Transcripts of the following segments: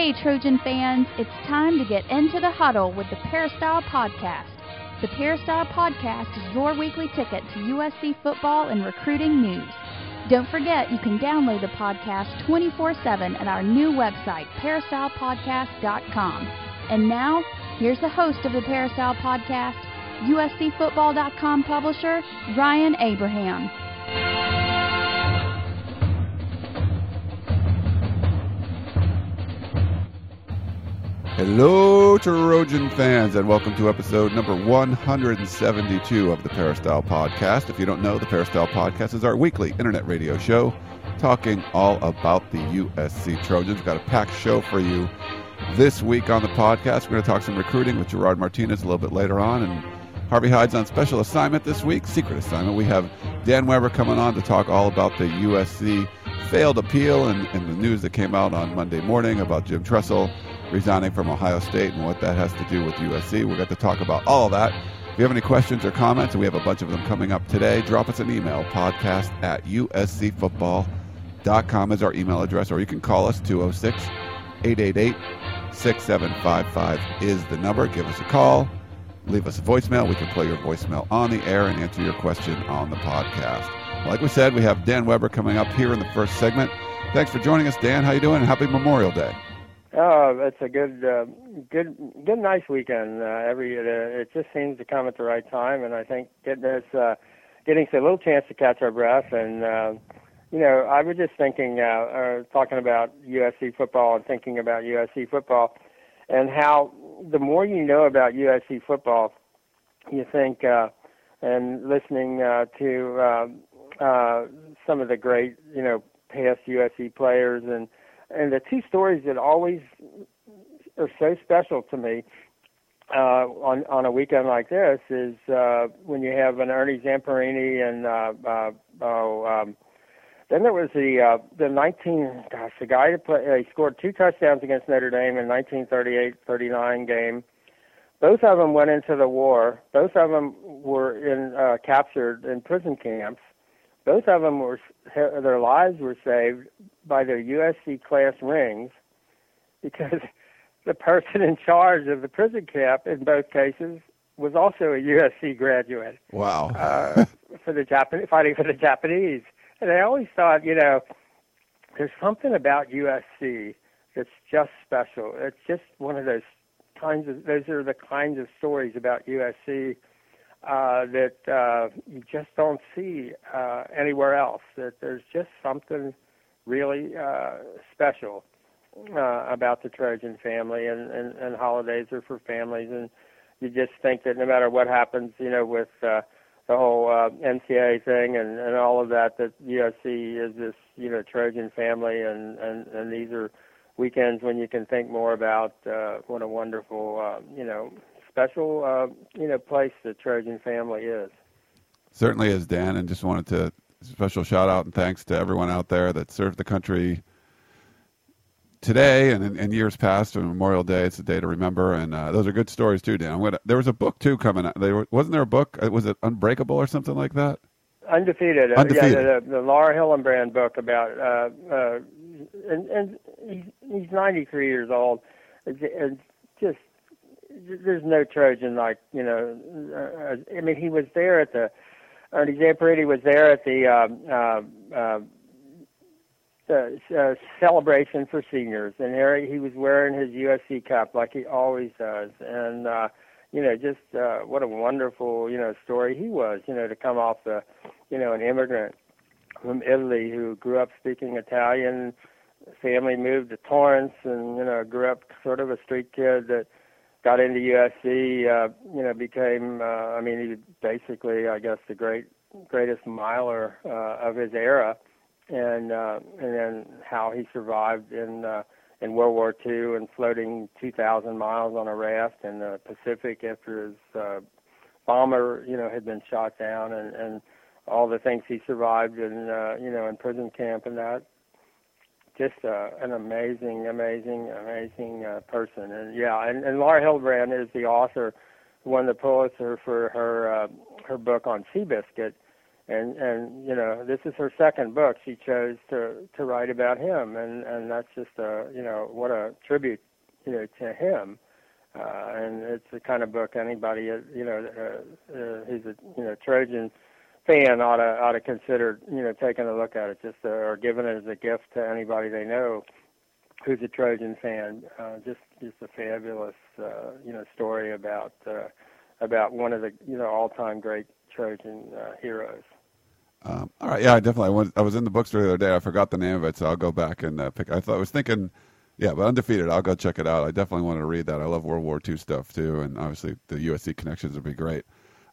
Hey, Trojan fans, it's time to get into the huddle with the Peristyle Podcast. The Peristyle Podcast is your weekly ticket to USC football and recruiting news. Don't forget, you can download the podcast 24/7 at our new website, peristylepodcast.com. And now, here's the host of the Peristyle Podcast, USCfootball.com publisher, Ryan Abraham. Hello, Trojan fans, and welcome to episode number 172 of the Peristyle Podcast. If you don't know, the Peristyle Podcast is our weekly internet radio show talking all about the USC Trojans. We've got a packed show for you this week on the podcast. We're going to talk some recruiting with Gerard Martinez a little bit later on, and Harvey Hyde's on special assignment this week, secret assignment. We have Dan Weber coming on to talk all about the USC failed appeal and the news that came out on Monday morning about Jim Tressel resigning from Ohio State and what that has to do with USC. We'll get to talk about all of that. If you have any questions or comments, and we have a bunch of them coming up today, drop us an email, podcast@uscfootball.com is our email address, or you can call us, 206-888-6755 is the number. Give us a call, leave us a voicemail. We can play your voicemail on the air and answer your question on the podcast. Like we said, we have Dan Weber coming up here in the first segment. Thanks for joining us, Dan. How you doing? And happy Memorial Day. Oh, it's a good, nice weekend. It just seems to come at the right time, and I think getting us a little chance to catch our breath. And I was just thinking, talking about USC football and thinking about USC football, and how the more you know about USC football, you think, and listening to some of the great, past USC players and the two stories that always are so special to me on a weekend like this is when you have an Ernie Zamperini and then there was the guy who he scored 2 touchdowns against Notre Dame in 1938-39 game. Both of them went into the war. Both of them were captured in prison camps. Both of them their lives were saved by their USC class rings, because the person in charge of the prison camp in both cases was also a USC graduate. Wow! Fighting for the Japanese, and I always thought, there's something about USC that's just special. It's just one of those are the kinds of stories about USC that you just don't see anywhere else. That there's just something really special about the Trojan family, and holidays are for families, and you just think that no matter what happens, with the whole NCAA thing and all of that USC is this, Trojan family, and these are weekends when you can think more about what a wonderful, special, place the Trojan family is. Certainly is, Dan, and just wanted to special shout out and thanks to everyone out there that served the country today and in years past. On Memorial Day, it's a day to remember, and those are good stories too, Dan. There was a book too coming out. Wasn't there a book? Was it Unbreakable or something like that? Undefeated. Undefeated. The Laura Hillenbrand book about, and he's 93 years old, and just. There's no Trojan like, he was there at Ernie Zamperini was there at the celebration for seniors, and there he was wearing his USC cap like he always does, and, just what a wonderful, story he was, to come off an immigrant from Italy who grew up speaking Italian, family moved to Torrance, and, grew up sort of a street kid that got into USC, became, he was basically, I guess, the greatest miler of his era, and then how he survived in World War II and floating 2,000 miles on a raft in the Pacific after his bomber, had been shot down, and all the things he survived in prison camp and that. Just an amazing person, and and Laura Hillenbrand is the author who won the Pulitzer for her book on Seabiscuit, and you know, this is her second book. She chose to write about him, and that's just what a tribute, you know, to him. And it's the kind of book anybody, who's a Trojan fan ought to consider, you know, taking a look at it, just or giving it as a gift to anybody they know who's a Trojan fan. Just a fabulous, story about one of the, you know, all-time great Trojan heroes. All right, yeah, I was in the bookstore the other day. I forgot the name of it, so I'll go back and pick. I was thinking. Yeah, but Undefeated, I'll go check it out. I definitely want to read that. I love World War II stuff, too, and obviously the USC connections would be great.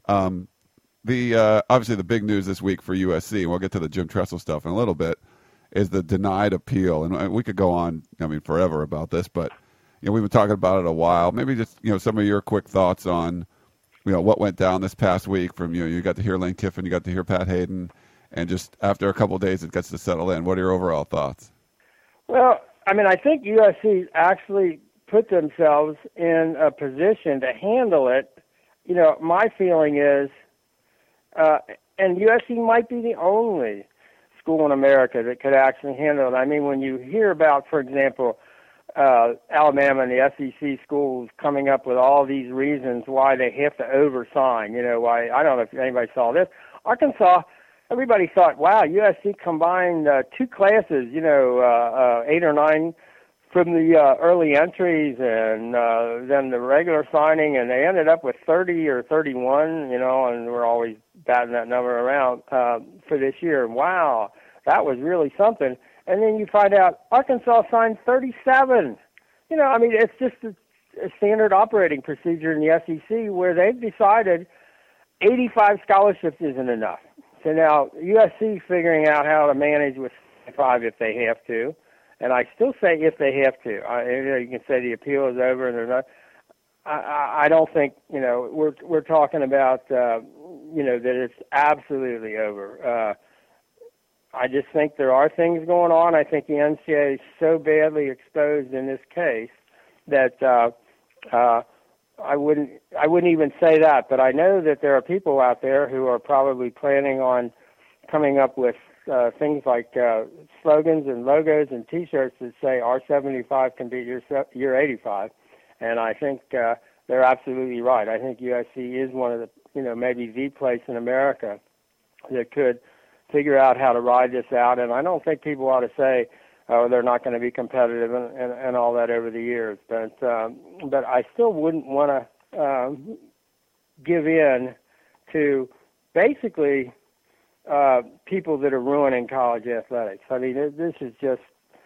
Obviously the big news this week for USC, and we'll get to the Jim Tressel stuff in a little bit, is the denied appeal. And we could go on, forever about this, but, you know, we've been talking about it a while. Maybe just, you know, some of your quick thoughts on, you know, what went down this past week from, you know, you got to hear Lane Kiffin, you got to hear Pat Hayden, and just after a couple of days it gets to settle in. What are your overall thoughts? Well, I think USC actually put themselves in a position to handle it. You know, my feeling is, and USC might be the only school in America that could actually handle it. I mean, when you hear about, for example, Alabama and the SEC schools coming up with all these reasons why they have to oversign, you know, why, I don't know if anybody saw this. Arkansas, everybody thought, wow, USC combined two classes, 8 or 9 from the early entries and then the regular signing, and they ended up with 30 or 31, you know, and we're always batting that number around for this year. Wow, that was really something. And then you find out Arkansas signed 37. You know, I mean, it's just a standard operating procedure in the SEC where they've decided 85 scholarships isn't enough. So now USC figuring out how to manage with 5 if they have to, and I still say if they have to. You can say the appeal is over, and they're not. I don't think, you know, we're talking about that it's absolutely over. I just think there are things going on. I think the NCAA is so badly exposed in this case that I wouldn't even say that, but I know that there are people out there who are probably planning on coming up with things like slogans and logos and T-shirts that say R75 can beat your 85, and I think they're absolutely right. I think USC is one of the, you know, maybe the place in America that could figure out how to ride this out, and I don't think people ought to say, oh, they're not going to be competitive and all that over the years. But I still wouldn't want to give in to basically people that are ruining college athletics. I mean, this is just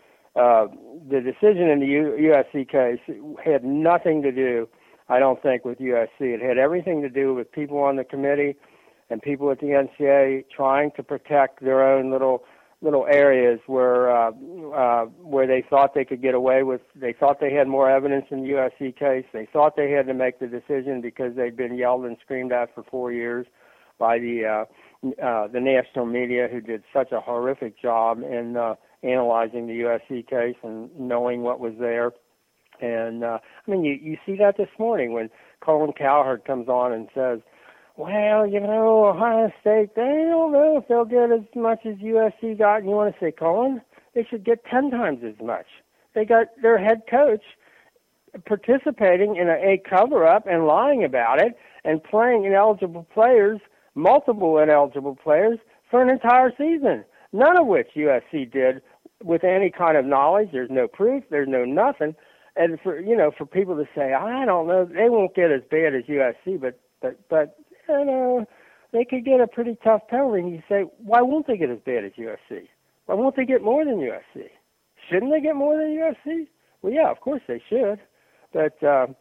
the decision in the USC case had nothing to do, I don't think, with USC. It had everything to do with people on the committee and people at the NCAA trying to protect their own little areas where they thought they could get away with. They thought they had more evidence in the USC case. They thought they had to make the decision because they'd been yelled and screamed at for 4 years by the national media, who did such a horrific job in analyzing the USC case and knowing what was there. And I mean, you see that this morning when Colin Cowherd comes on and says, well, you know, Ohio State, they don't know if they'll get as much as USC got. And you want to say, Colin, they should get 10 times as much. They got their head coach participating in a cover-up and lying about it and playing ineligible players, multiple ineligible players, for an entire season, none of which USC did with any kind of knowledge. There's no proof. There's no nothing. And for people to say, I don't know, they won't get as bad as USC, but you know, they could get a pretty tough penalty. And you say, why won't they get as bad as USC? Why won't they get more than USC? Shouldn't they get more than USC? Well, yeah, of course they should. But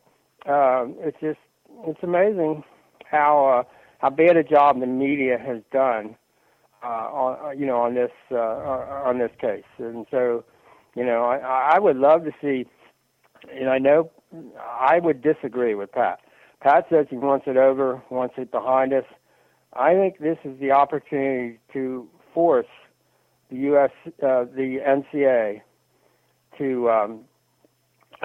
it's amazing how bad a job the media has done on this case. And so, you know, I would love to see. And I know I would disagree with Pat. Pat says he wants it over, wants it behind us. I think this is the opportunity to force the NCAA to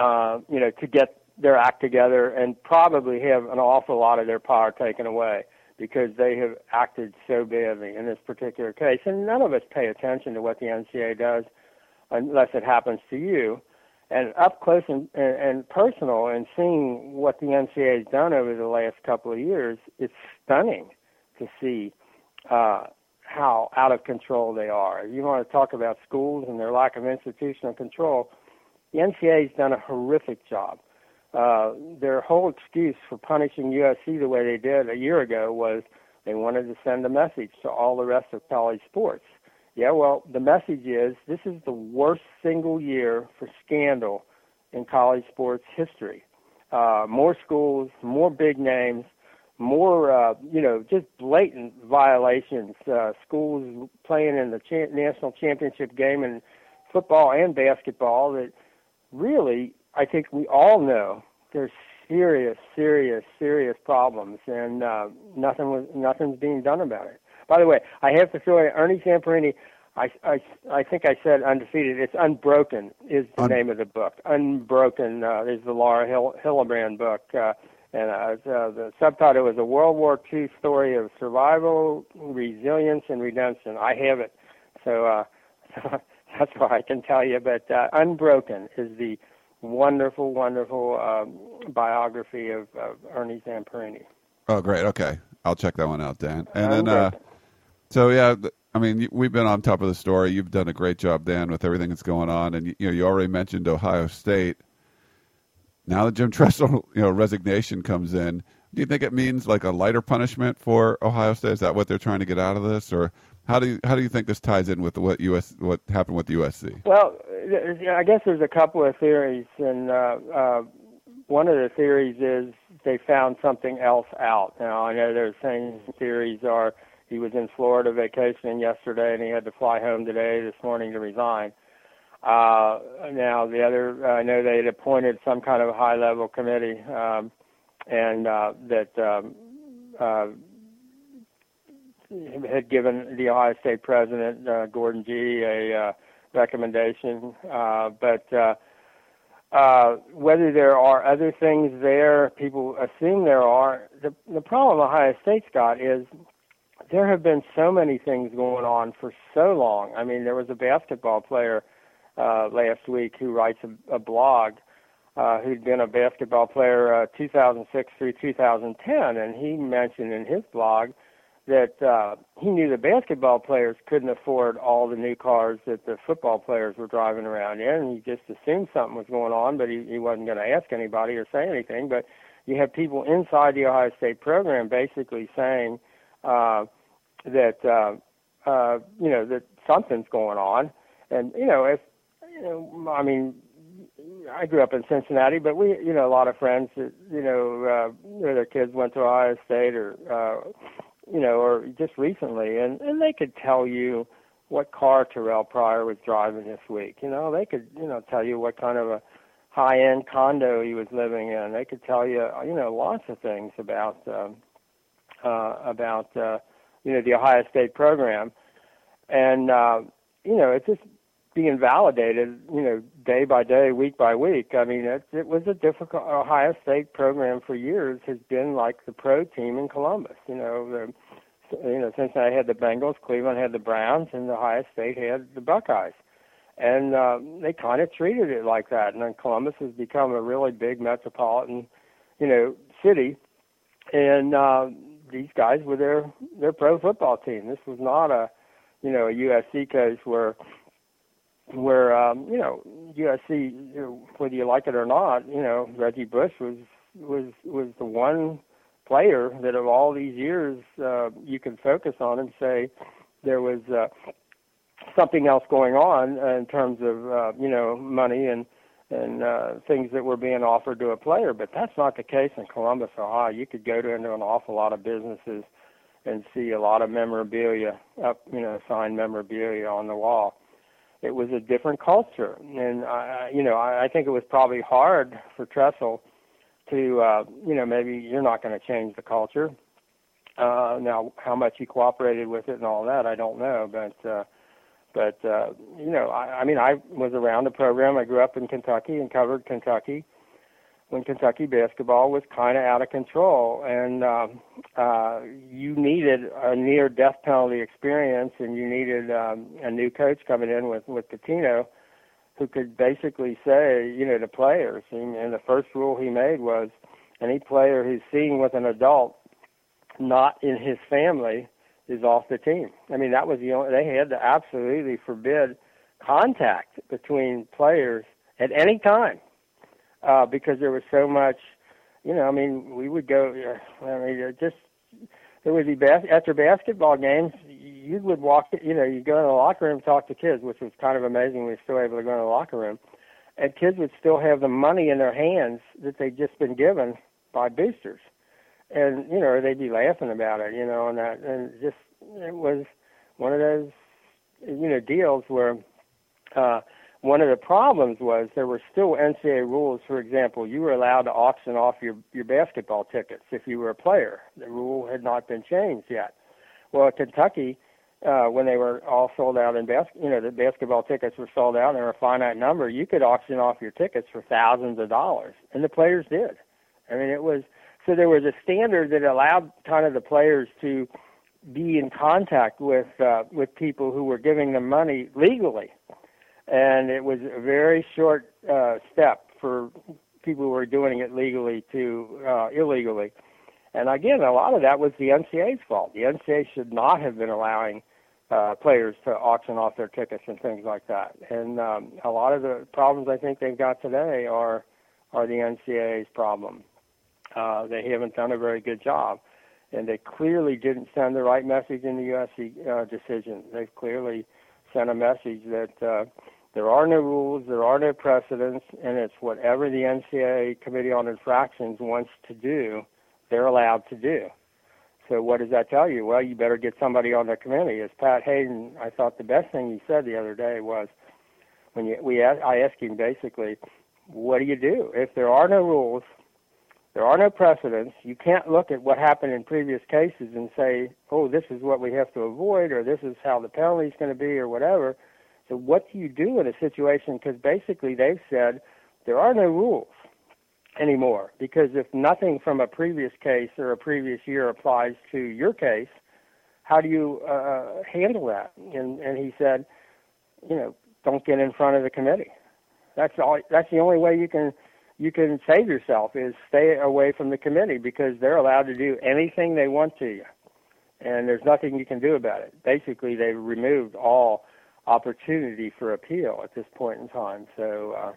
get their act together and probably have an awful lot of their power taken away. because they have acted so badly in this particular case. And none of us pay attention to what the NCAA does unless it happens to you. And up close and personal, and seeing what the NCAA has done over the last couple of years, it's stunning to see how out of control they are. You want to talk about schools and their lack of institutional control, the NCAA has done a horrific job. Their whole excuse for punishing USC the way they did a year ago was they wanted to send a message to all the rest of college sports. Yeah, well, the message is this is the worst single year for scandal in college sports history. More schools, more big names, more, just blatant violations. Schools playing in the national championship game in football and basketball that really, I think we all know there's serious problems, and nothing's being done about it. By the way, I have to throw in Ernie Zamperini. I think I said undefeated. It's Unbroken is the name of the book. Unbroken is the Laura Hillebrand book, and the subtitle is A World War II Story of Survival, Resilience, and Redemption. I have it, so that's what I can tell you. But Unbroken is the wonderful biography of Ernie Zamperini. Oh, great. Okay. I'll check that one out, Dan. And then, so yeah, I mean, we've been on top of the story. You've done a great job, Dan, with everything that's going on. And you already mentioned Ohio State. Now that Jim Tressel, resignation comes in, do you think it means like a lighter punishment for Ohio State? Is that what they're trying to get out of this, or how do you think this ties in with what happened with USC? Well, I guess there's a couple of theories, and one of the theories is they found something else out. Now, I know there's saying theories are he was in Florida vacationing yesterday and he had to fly home this morning to resign. Now, the other, I know they had appointed some kind of high-level committee, and that had given the Ohio State president, Gordon Gee, a recommendation. But whether there are other things there, people assume there are. The problem Ohio State's got is there have been so many things going on for so long. I mean, there was a basketball player last week who writes a blog who'd been a basketball player 2006 through 2010, and he mentioned in his blog that he knew the basketball players couldn't afford all the new cars that the football players were driving around in, and he just assumed something was going on, but he wasn't going to ask anybody or say anything. But you have people inside the Ohio State program basically saying that that something's going on, and I mean, I grew up in Cincinnati, but we, a lot of friends that, their kids went to Ohio State or just recently, and they could tell you what car Terrell Pryor was driving this week. They could, tell you what kind of a high-end condo he was living in. They could tell you, lots of things about the Ohio State program. And, it's just being validated, day by day, week by week. I mean, it was a difficult. Ohio State program for years has been like the pro team in Columbus. Cincinnati had the Bengals, Cleveland had the Browns, and Ohio State had the Buckeyes, and they kind of treated it like that. And then Columbus has become a really big metropolitan, city, and these guys were their pro football team. This was not a USC case where USC, whether you like it or not, Reggie Bush was the one player that of all these years you can focus on and say there was something else going on in terms of money and things that were being offered to a player. But that's not the case in Columbus, Ohio. You could go into an awful lot of businesses and see a lot of memorabilia signed memorabilia on the wall. It was a different culture, and I think it was probably hard for Tressel to maybe you're not going to change the culture. Now, how much he cooperated with it and all that, I don't know, but I was around the program. I grew up in Kentucky and covered Kentucky. when Kentucky basketball was kind of out of control, and you needed a near death penalty experience, and you needed a new coach coming in with Pitino, who could basically say, to players, and the first rule he made was any player who's seen with an adult not in his family is off the team. I mean, that was they had to absolutely forbid contact between players at any time. Because there was so much, we would go, there would be, after basketball games, you would walk, you go in the locker room and talk to kids, which was kind of amazing. We were still able to go in the locker room. And kids would still have the money in their hands that they'd just been given by boosters. And, they'd be laughing about it, and just, it was one of those, deals where, one of the problems was there were still NCAA rules. For example, you were allowed to auction off your basketball tickets if you were a player. The rule had not been changed yet. Well, at Kentucky, when they were all sold out in the basketball tickets were sold out and there were a finite number, you could auction off your tickets for thousands of dollars, and the players did. I mean, so there was a standard that allowed kind of the players to be in contact with people who were giving them money legally. And it was a very short step for people who were doing it legally to illegally. And again, a lot of that was the NCAA's fault. The NCAA should not have been allowing players to auction off their tickets and things like that. And a lot of the problems I think they've got today are the NCAA's problem. They haven't done a very good job. And they clearly didn't send the right message in the USC decision. They've clearly sent a message that there are no rules, there are no precedents, and it's whatever the NCAA Committee on Infractions wants to do, they're allowed to do. So what does that tell you? Well, you better get somebody on the committee. As Pat Hayden, I thought the best thing he said the other day was, I asked him basically, what do you do? If there are no rules, there are no precedents, you can't look at what happened in previous cases and say, oh, this is what we have to avoid, or this is how the penalty is going to be, or whatever. So what do you do in a situation? Because basically they've said there are no rules anymore, because if nothing from a previous case or a previous year applies to your case, how do you handle that? And he said, don't get in front of the committee. That's the only way you can save yourself, is stay away from the committee, because they're allowed to do anything they want to you, and there's nothing you can do about it. Basically, they've removed all opportunity for appeal at this point in time. So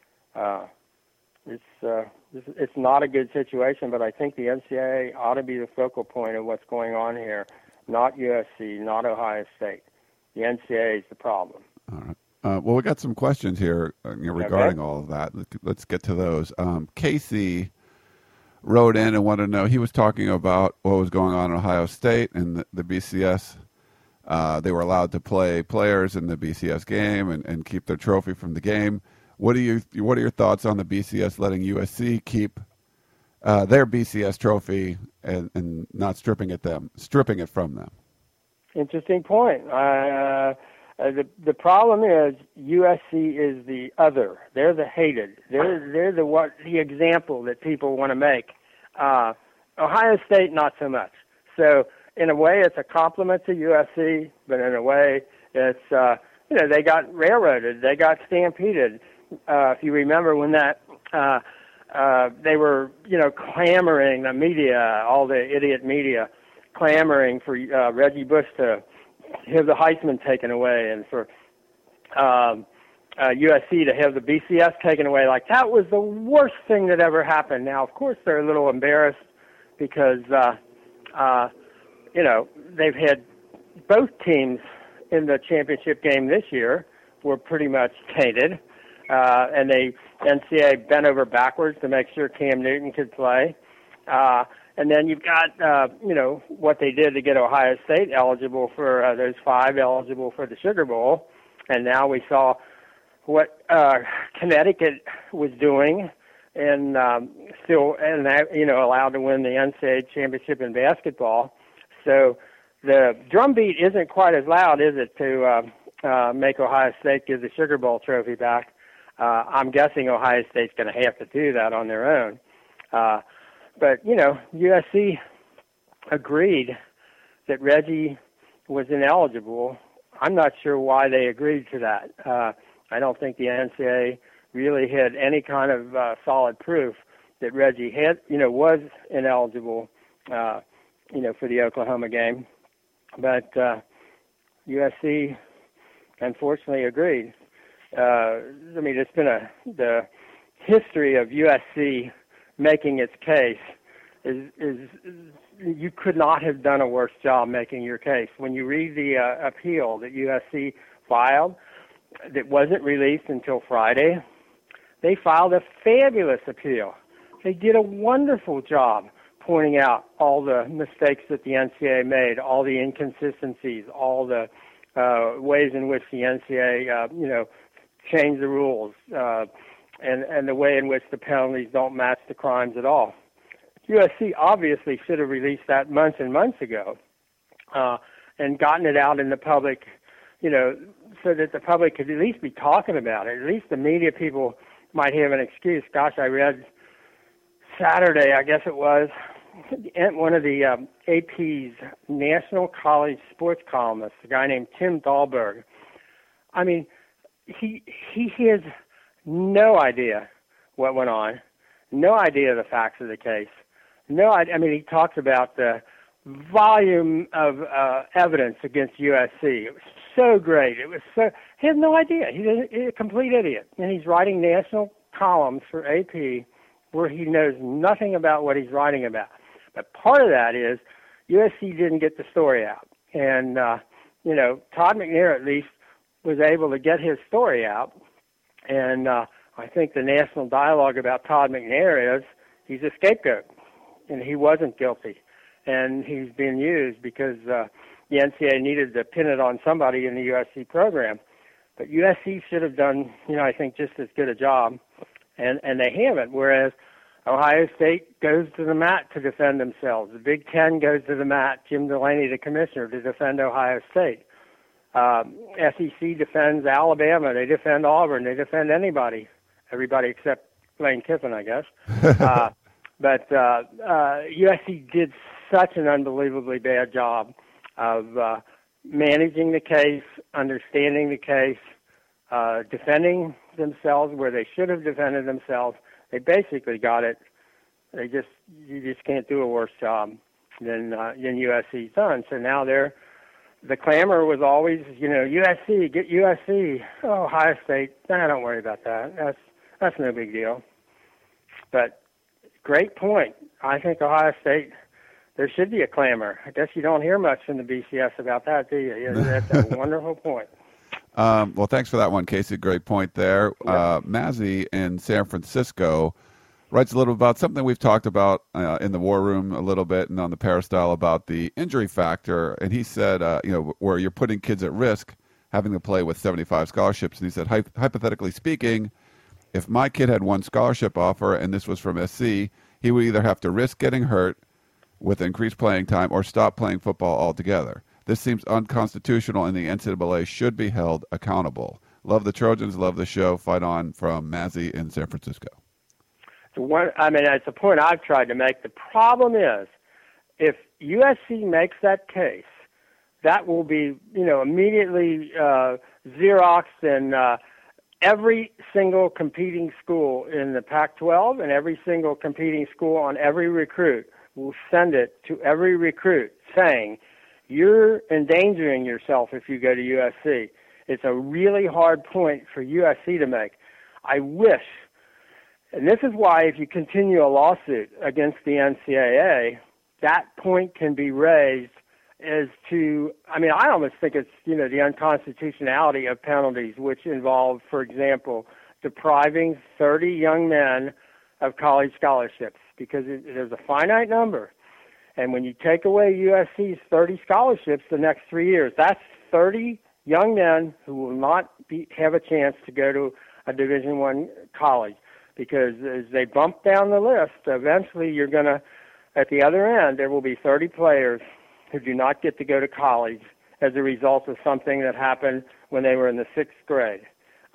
it's not a good situation, but I think the NCAA ought to be the focal point of what's going on here, not USC, not Ohio State. The NCAA is the problem. All right. Well, we got some questions here regarding all of that. Let's get to those. Casey wrote in and wanted to know, he was talking about what was going on in Ohio State and the BCS. They were allowed to play players in the BCS game and keep their trophy from the game. What are your thoughts on the BCS letting USC keep their BCS trophy and not stripping it from them? Interesting point. The problem is USC is the other. They're the hated. They're the example that people want to make. Ohio State, not so much. So in a way, it's a compliment to USC, but in a way, it's they got railroaded. They got stampeded. If you remember when that they were clamoring, the media, all the idiot media, clamoring for Reggie Bush to have the Heisman taken away, and for USC to have the BCS taken away. Like, that was the worst thing that ever happened. Now, of course, they're a little embarrassed because, they've had both teams in the championship game this year were pretty much tainted, and NCAA bent over backwards to make sure Cam Newton could play. And then you've got, what they did to get Ohio State eligible for those 5 eligible for the Sugar Bowl. And now we saw what Connecticut was doing and allowed to win the NCAA championship in basketball. So the drumbeat isn't quite as loud, is it, to make Ohio State give the Sugar Bowl trophy back? I'm guessing Ohio State's going to have to do that on their own. But, USC agreed that Reggie was ineligible. I'm not sure why they agreed to that. I don't think the NCAA really had any kind of solid proof that Reggie was ineligible, for the Oklahoma game. But USC, unfortunately, agreed. It's been the history of USC making its case is you could not have done a worse job making your case. When you read the appeal that USC filed that wasn't released until Friday, they filed a fabulous appeal. They did a wonderful job pointing out all the mistakes that the NCAA made, all the inconsistencies, all the ways in which the NCAA, changed the rules, and the way in which the penalties don't match the crimes at all. USC obviously should have released that months and months ago and gotten it out in the public, so that the public could at least be talking about it. At least the media people might have an excuse. Gosh, I read Saturday, I guess it was, one of the AP's National College Sports columnists, a guy named Tim Dahlberg. I mean, he has no idea what went on, no idea the facts of the case. He talks about the volume of evidence against USC. It was so great. He has no idea. He's a complete idiot. And he's writing national columns for AP where he knows nothing about what he's writing about. But part of that is USC didn't get the story out. And, Todd McNair at least was able to get his story out. And I think the national dialogue about Todd McNair is he's a scapegoat. And he wasn't guilty. And he's being used because the NCAA needed to pin it on somebody in the USC program. But USC should have done, I think just as good a job. And they haven't, whereas Ohio State goes to the mat to defend themselves. The Big Ten goes to the mat, Jim Delaney, the commissioner, to defend Ohio State. SEC defends Alabama. They defend Auburn. They defend everybody except Lane Kiffin, I guess. But USC did such an unbelievably bad job of managing the case, understanding the case, defending themselves where they should have defended themselves. They basically got it. You just can't do a worse job than USC's done. So now the clamor was always, USC, get USC. Oh, Ohio State, don't worry about that. That's no big deal. But great point. I think Ohio State, there should be a clamor. I guess you don't hear much from the BCS about that, do you? That's a wonderful point. Well, thanks for that one, Casey. Great point there. Mazzy in San Francisco writes a little about something we've talked about in the War Room a little bit and on the Peristyle about the injury factor. And he said, where you're putting kids at risk having to play with 75 scholarships. And he said, hypothetically speaking, if my kid had one scholarship offer and this was from SC, he would either have to risk getting hurt with increased playing time or stop playing football altogether. This seems unconstitutional, and the NCAA should be held accountable. Love the Trojans, love the show. Fight on, from Mazzy in San Francisco. It's a point I've tried to make. The problem is, if USC makes that case, that will be, immediately Xeroxed in every single competing school in the Pac-12, and every single competing school on every recruit will send it to every recruit saying, you're endangering yourself if you go to USC. It's a really hard point for USC to make. I wish, and this is why if you continue a lawsuit against the NCAA, that point can be raised as to, I almost think it's, the unconstitutionality of penalties, which involve, for example, depriving 30 young men of college scholarships, because there's a finite number. And when you take away USC's 30 scholarships the next 3 years, that's 30 young men who will not have a chance to go to a Division I college. Because as they bump down the list, eventually you're going to, at the other end, there will be 30 players who do not get to go to college as a result of something that happened when they were in the 6th grade.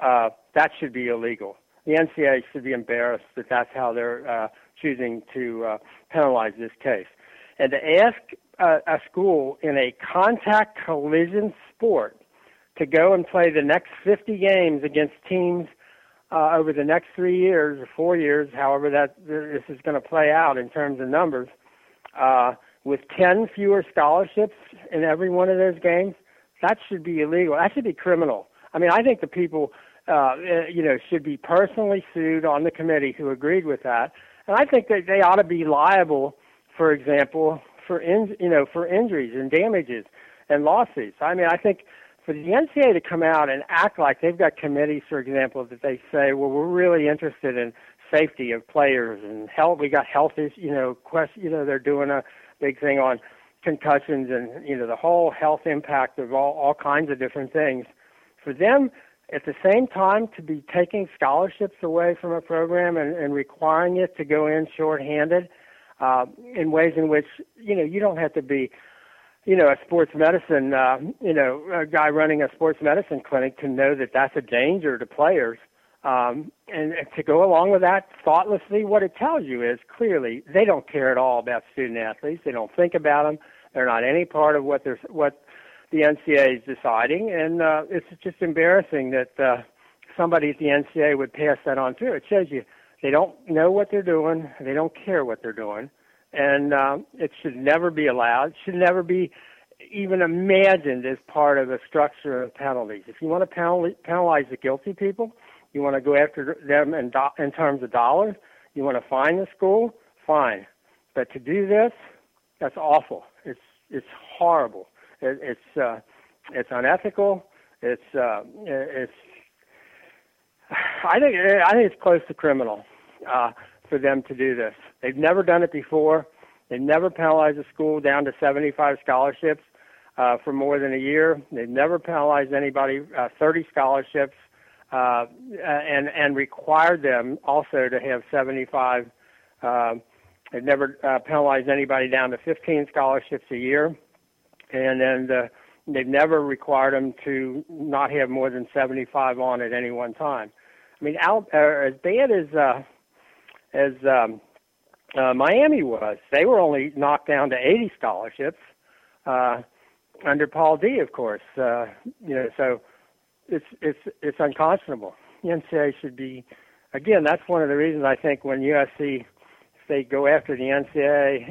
that should be illegal. The NCAA should be embarrassed that that's how they're choosing to penalize this case. And to ask a school in a contact collision sport to go and play the next 50 games against teams over the next 3 years or 4 years, however this is going to play out in terms of numbers, with 10 fewer scholarships in every one of those games, that should be illegal. That should be criminal. I mean, I think the people, should be personally sued on the committee who agreed with that. And I think that they ought to be liable, for example, for injuries and damages and lawsuits. I mean, I think for the NCAA to come out and act like they've got committees, for example, that they say, well, we're really interested in safety of players and health. We got health issues, they're doing a big thing on concussions and, the whole health impact of all kinds of different things. For them, at the same time, to be taking scholarships away from a program and requiring it to go in shorthanded in ways in which, you don't have to be, a sports medicine, a guy running a sports medicine clinic to know that that's a danger to players. And to go along with that thoughtlessly, what it tells you is clearly they don't care at all about student athletes. They don't think about them. They're not any part of what the NCAA is deciding, and it's just embarrassing that somebody at the NCAA would pass that on through. It shows you they don't know what they're doing. They don't care what they're doing, and it should never be allowed. It should never be even imagined as part of a structure of penalties. If you want to penalize the guilty people, you want to go after them in terms of dollars, you want to fine the school, fine. But to do this, that's awful. It's horrible. It's unethical. I think it's close to criminal for them to do this. They've never done it before. They've never penalized a school down to 75 scholarships for more than a year. They've never penalized anybody 30 scholarships and required them also to have 75. They've never penalized anybody down to 15 scholarships a year. And then they've never required them to not have more than 75 on at any one time. I mean, as bad as Miami was, they were only knocked down to 80 scholarships under Paul D, of course. So it's unconscionable. The NCAA should be, again, that's one of the reasons I think when USC, if they go after the NCAA,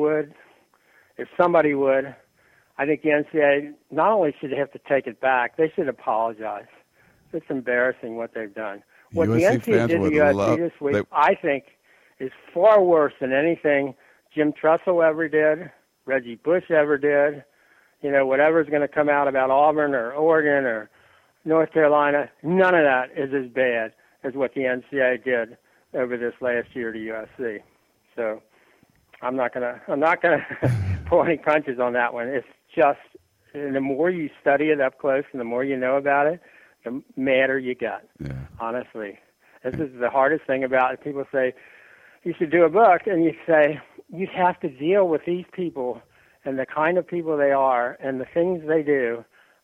if somebody would, I think the NCAA not only should have to take it back, they should apologize. It's embarrassing what they've done. What the NCAA did to USC this week, I think, is far worse than anything Jim Tressel ever did, Reggie Bush ever did. Whatever's going to come out about Auburn or Oregon or North Carolina, none of that is as bad as what the NCAA did over this last year to USC. So I'm not gonna pull any punches on that one. It's just, and the more you study it up close and the more you know about it, the madder you get. Yeah. Honestly, this is the hardest thing about it. People say you should do a book, and you say you have to deal with these people and the kind of people they are and the things they do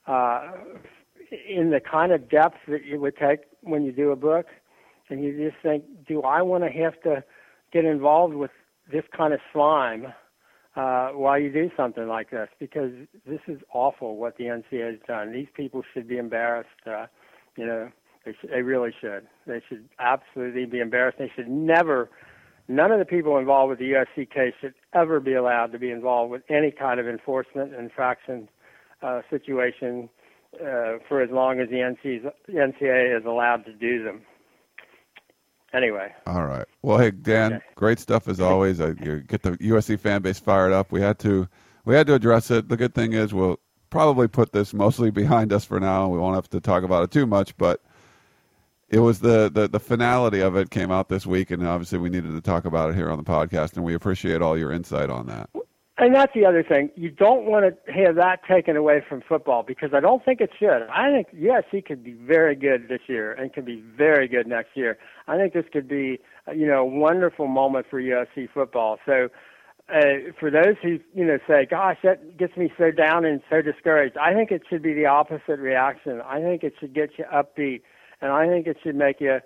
in the kind of depth that you would take when you do a book. And you just think, do I want to have to get involved with this kind of slime while you do something like this? Because this is awful what the NCAA has done. These people should be embarrassed. They really should. They should absolutely be embarrassed. They should never, none of the people involved with the USC case should ever be allowed to be involved with any kind of enforcement infraction situation for as long as the NCAA is allowed to do them. Anyway. All right. Well, hey, Dan, Great stuff as always. You get the USC fan base fired up. We had to address it. The good thing is we'll probably put this mostly behind us for now. We won't have to talk about it too much, but it was the finality of it came out this week, and obviously we needed to talk about it here on the podcast, and we appreciate all your insight on that. And that's the other thing. You don't want to have that taken away from football, because I don't think it should. I think USC could be very good this year and could be very good next year. I think this could be, a wonderful moment for USC football. So for those who, say, gosh, that gets me so down and so discouraged, I think it should be the opposite reaction. I think it should get you upbeat And I think it should make you,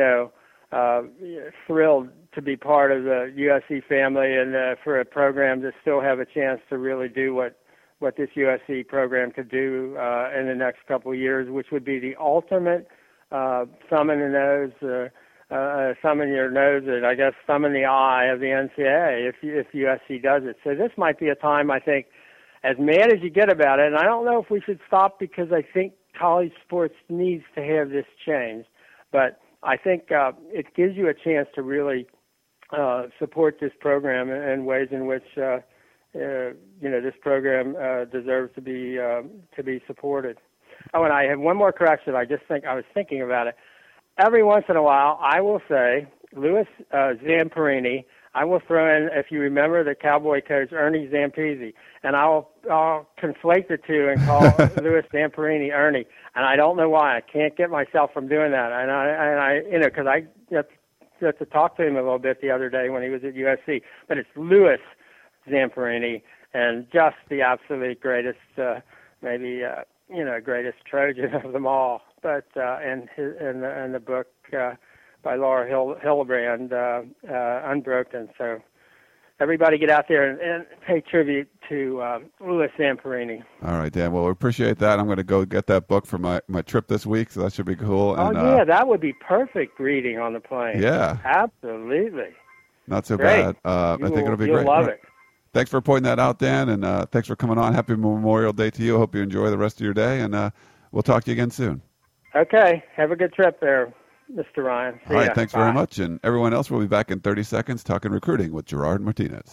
thrilled to be part of the USC family and for a program to still have a chance to really do what this USC program could do in the next couple of years, which would be the ultimate thumb in the nose, thumb in your nose, and I guess thumb in the eye of the NCAA if USC does it. So this might be a time, I think, as mad as you get about it, and I don't know if we should stop because I think college sports needs to have this changed, but I think it gives you a chance to really support this program in ways in which this program deserves to be supported. Oh, and I have one more correction. I was thinking about it. Every once in a while, I will say Louis Zamperini. I will throw in, if you remember, the Cowboy coach Ernie Zampese, and I'll conflate the two and call Louis Zamperini Ernie. And I don't know why. I can't get myself from doing that. And I because I got to talk to him a little bit the other day when he was at USC. But it's Louis Zamperini, and just the absolute greatest, greatest Trojan of them all. But in the book by Laura Hillebrand, Unbroken. So everybody get out there and pay tribute to Louis Zamperini. All right, Dan. Well, we appreciate that. I'm going to go get that book for my trip this week, so that should be cool. And, that would be perfect reading on the plane. Yeah. Absolutely. Not so great. Bad. I think it'll be great. You'll love it. Thanks for pointing that out, Dan, and thanks for coming on. Happy Memorial Day to you. Hope you enjoy the rest of your day, and we'll talk to you again soon. Okay. Have a good trip there, Mr. Ryan. All right. Thanks very much. And everyone else, we'll be back in 30 seconds talking recruiting with Gerard Martinez.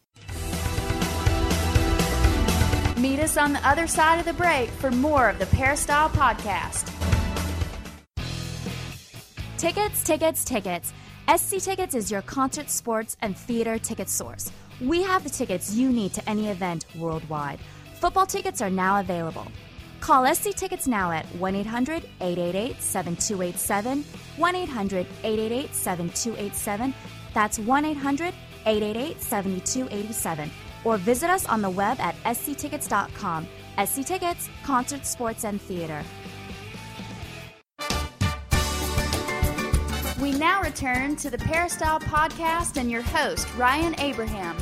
Meet us on the other side of the break for more of the Peristyle Podcast. Tickets, tickets, tickets. SC Tickets is your concert, sports, and theater ticket source. We have the tickets you need to any event worldwide. Football tickets are now available. Call SC Tickets now at 1-800-888-7287, 1-800-888-7287. That's 1-800-888-7287. Or visit us on the web at sctickets.com. SC Tickets, concert, sports, and theater. We now return to the Peristyle Podcast and your host, Ryan Abraham.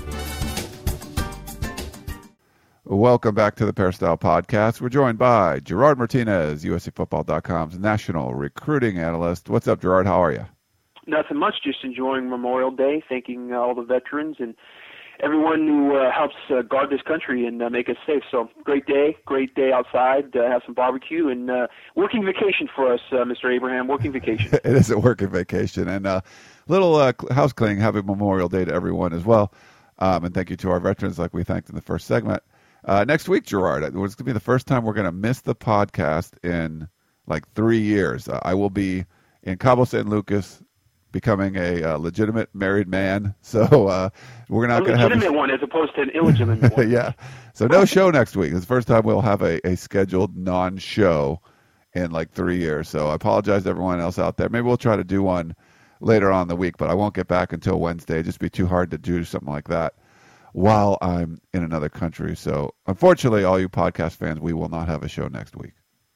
Welcome back to the Peristyle Podcast. We're joined by Gerard Martinez, USCFootball.com's national recruiting analyst. What's up, Gerard? How are you? Nothing much, just enjoying Memorial Day, thanking all the veterans and everyone who helps guard this country and make us safe. So great day outside, have some barbecue, and working vacation for us, Mr. Abraham, working vacation. It is a working vacation. And little house cleaning. Happy Memorial Day to everyone as well. And thank you to our veterans like we thanked in the first segment. Next week, Gerard, it's going to be the first time we're going to miss the podcast in like 3 years. I will be in Cabo San Lucas becoming a legitimate married man. So we're not going to have a legitimate one as opposed to an illegitimate one. Yeah. So no show next week. It's the first time we'll have a scheduled non-show in like 3 years. So I apologize to everyone else out there. Maybe we'll try to do one later on in the week, but I won't get back until Wednesday. It'd just be too hard to do something like that while I'm in another country. So unfortunately, all you podcast fans, we will not have a show next week.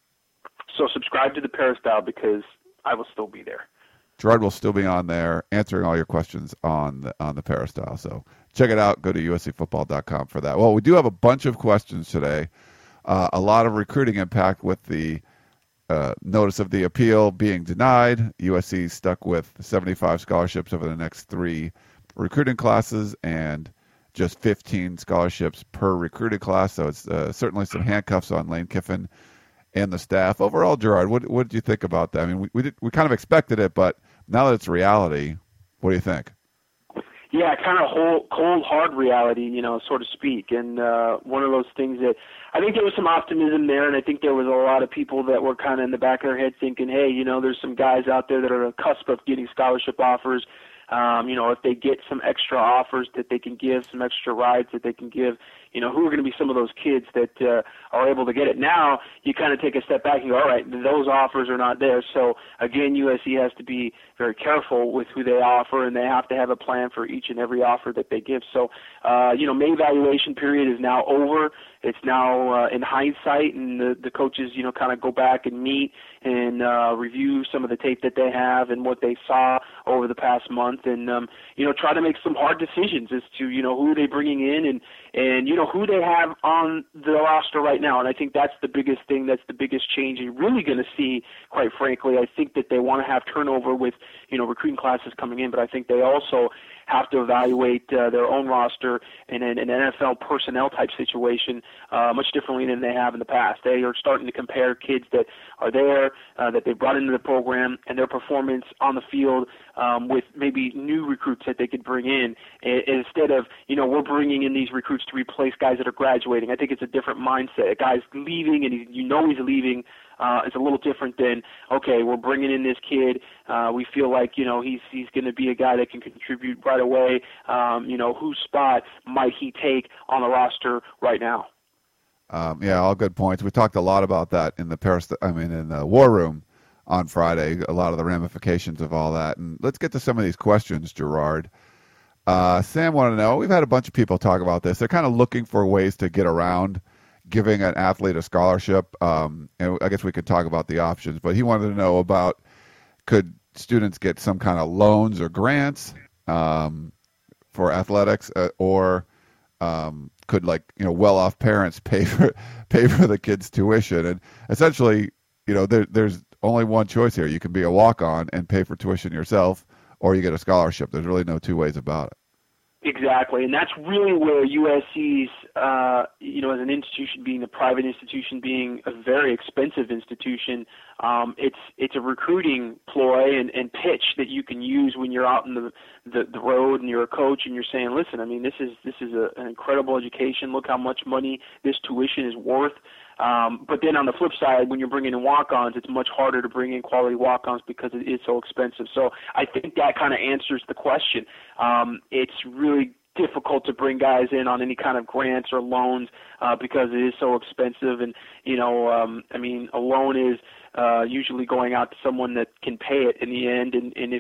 So subscribe to the Peristyle because I will still be there. Gerard will still be on there answering all your questions on the Peristyle. So check it out. Go to uscfootball.com for that. Well, we do have a bunch of questions today. A lot of recruiting impact with the notice of the appeal being denied. USC stuck with 75 scholarships over the next 3 recruiting classes and just 15 scholarships per recruiting class. So it's certainly some handcuffs on Lane Kiffin and the staff. Overall, Gerard, what did you think about that? I mean, we kind of expected it, but now that it's reality, what do you think? Yeah, kind of cold, hard reality, so to speak. And one of those things that I think there was some optimism there, and I think there was a lot of people that were kind of in the back of their head thinking, hey, there's some guys out there that are on the cusp of getting scholarship offers. If they get some extra offers that they can give, some extra rides that they can give, who are going to be some of those kids that are able to get it. Now you kind of take a step back and go, all right, those offers are not there. So again, USC has to be very careful with who they offer, and they have to have a plan for each and every offer that they give. So, May evaluation period is now over. It's now in hindsight, and the coaches, kind of go back and meet and review some of the tape that they have and what they saw over the past month, and try to make some hard decisions as to who are they bringing in and who they have on the roster right now. And I think that's the biggest thing. That's the biggest change you're really going to see. Quite frankly, I think that they want to have turnover with recruiting classes coming in, but I think they also have to evaluate their own roster in an NFL personnel type situation much differently than they have in the past. They are starting to compare kids that are there, that they brought into the program, and their performance on the field with maybe new recruits that they could bring in, instead of, we're bringing in these recruits to replace guys that are graduating. I think it's a different mindset. A guy's leaving, and he's leaving. It's a little different than, okay, we're bringing in this kid. We feel like, he's going to be a guy that can contribute right away. Whose spot might he take on the roster right now? All good points. We talked a lot about that in the War Room on Friday, a lot of the ramifications of all that. And let's get to some of these questions, Gerard. Sam wanted to know, we've had a bunch of people talk about this. They're kind of looking for ways to get around giving an athlete a scholarship. And I guess we could talk about the options, but he wanted to know about, could students get some kind of loans or grants for athletics, or could well-off parents pay for the kids' tuition? And essentially, there's only one choice here. You can be a walk-on and pay for tuition yourself, or you get a scholarship. There's really no two ways about it. Exactly, and that's really where USC's, as an institution, being a private institution, being a very expensive institution, it's a recruiting ploy and pitch that you can use when you're out in the road and you're a coach and you're saying, listen, I mean, this is an incredible education. Look how much money this tuition is worth. But then on the flip side, when you're bringing in walk-ons, it's much harder to bring in quality walk-ons because it is so expensive. So I think that kind of answers the question. It's really difficult to bring guys in on any kind of grants or loans because it is so expensive. And, a loan is usually going out to someone that can pay it in the end. And if,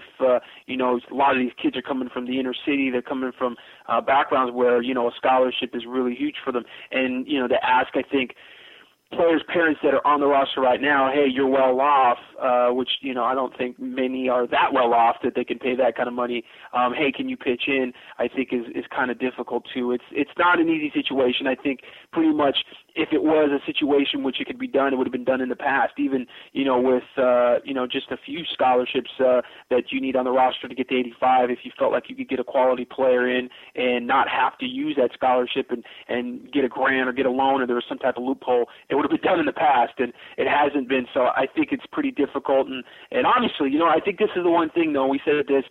a lot of these kids are coming from the inner city, they're coming from backgrounds where, a scholarship is really huge for them. And, to ask, I think, players' parents that are on the roster right now, hey, you're well off, which, I don't think many are that well off that they can pay that kind of money. Hey, can you pitch in? I think is kind of difficult too. It's not an easy situation. I think pretty much if it was a situation which it could be done, it would have been done in the past, even, with, just a few scholarships that you need on the roster to get to 85. If you felt like you could get a quality player in and not have to use that scholarship and get a grant or get a loan, or there was some type of loophole, it would have been done in the past, and it hasn't been. So I think it's pretty difficult. And honestly, I think this is the one thing, though. We said this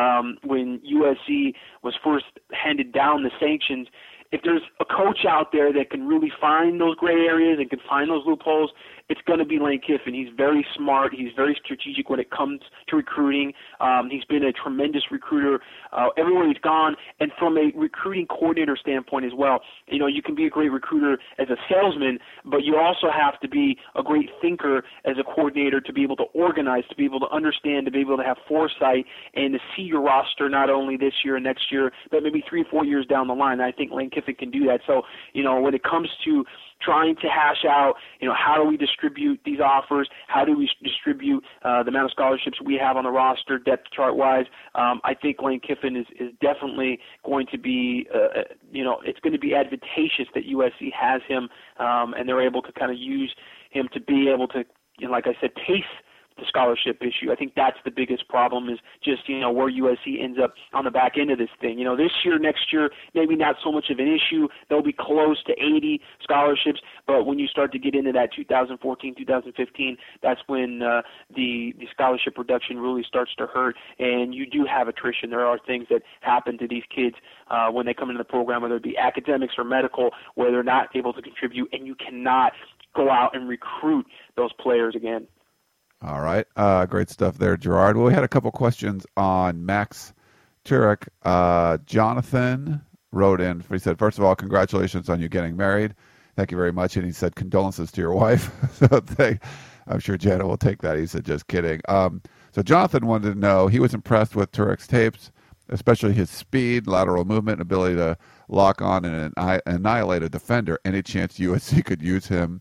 when USC was first handed down the sanctions. If there's a coach out there that can really find those gray areas and can find those loopholes, it's going to be Lane Kiffin. He's very smart. He's very strategic when it comes to recruiting. He's been a tremendous recruiter everywhere he's gone. And from a recruiting coordinator standpoint as well, you can be a great recruiter as a salesman, but you also have to be a great thinker as a coordinator to be able to organize, to be able to understand, to be able to have foresight, and to see your roster not only this year and next year, but maybe 3 or 4 years down the line. I think Lane Kiffin can do that. So, when it comes to trying to hash out, how do we distribute these offers? How do we distribute the amount of scholarships we have on the roster, depth chart-wise? I think Lane Kiffin is definitely going to be, it's going to be advantageous that USC has him, and they're able to kind of use him to be able to, like I said, taste the scholarship issue. I think that's the biggest problem, is just, where USC ends up on the back end of this thing. This year, next year, maybe not so much of an issue. They'll be close to 80 scholarships, but when you start to get into that 2014, 2015, that's when the scholarship reduction really starts to hurt, and you do have attrition. There are things that happen to these kids when they come into the program, whether it be academics or medical, where they're not able to contribute, and you cannot go out and recruit those players again. All right. Great stuff there, Gerard. Well, we had a couple questions on Max Turek. Jonathan wrote in. He said, first of all, congratulations on you getting married. Thank you very much. And he said, condolences to your wife. So I'm sure Janet will take that. He said, just kidding. So Jonathan wanted to know, he was impressed with Turek's tapes, especially his speed, lateral movement, ability to lock on and annihilate a defender. Any chance USC could use him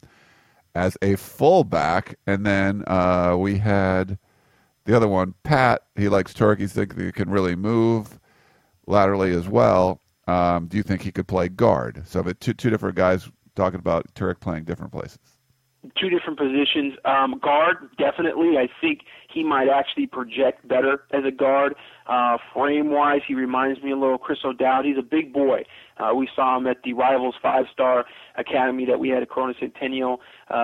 as a fullback? And then we had the other one, Pat. He likes Turek. He thinks he can really move laterally as well. Do you think he could play guard? So two different guys talking about Turek playing different places. Two different positions. Guard, definitely. I think he might actually project better as a guard. Frame-wise, he reminds me a little of Chris O'Dowd. He's a big boy. We saw him at the Rivals 5-Star Academy that we had at Corona Centennial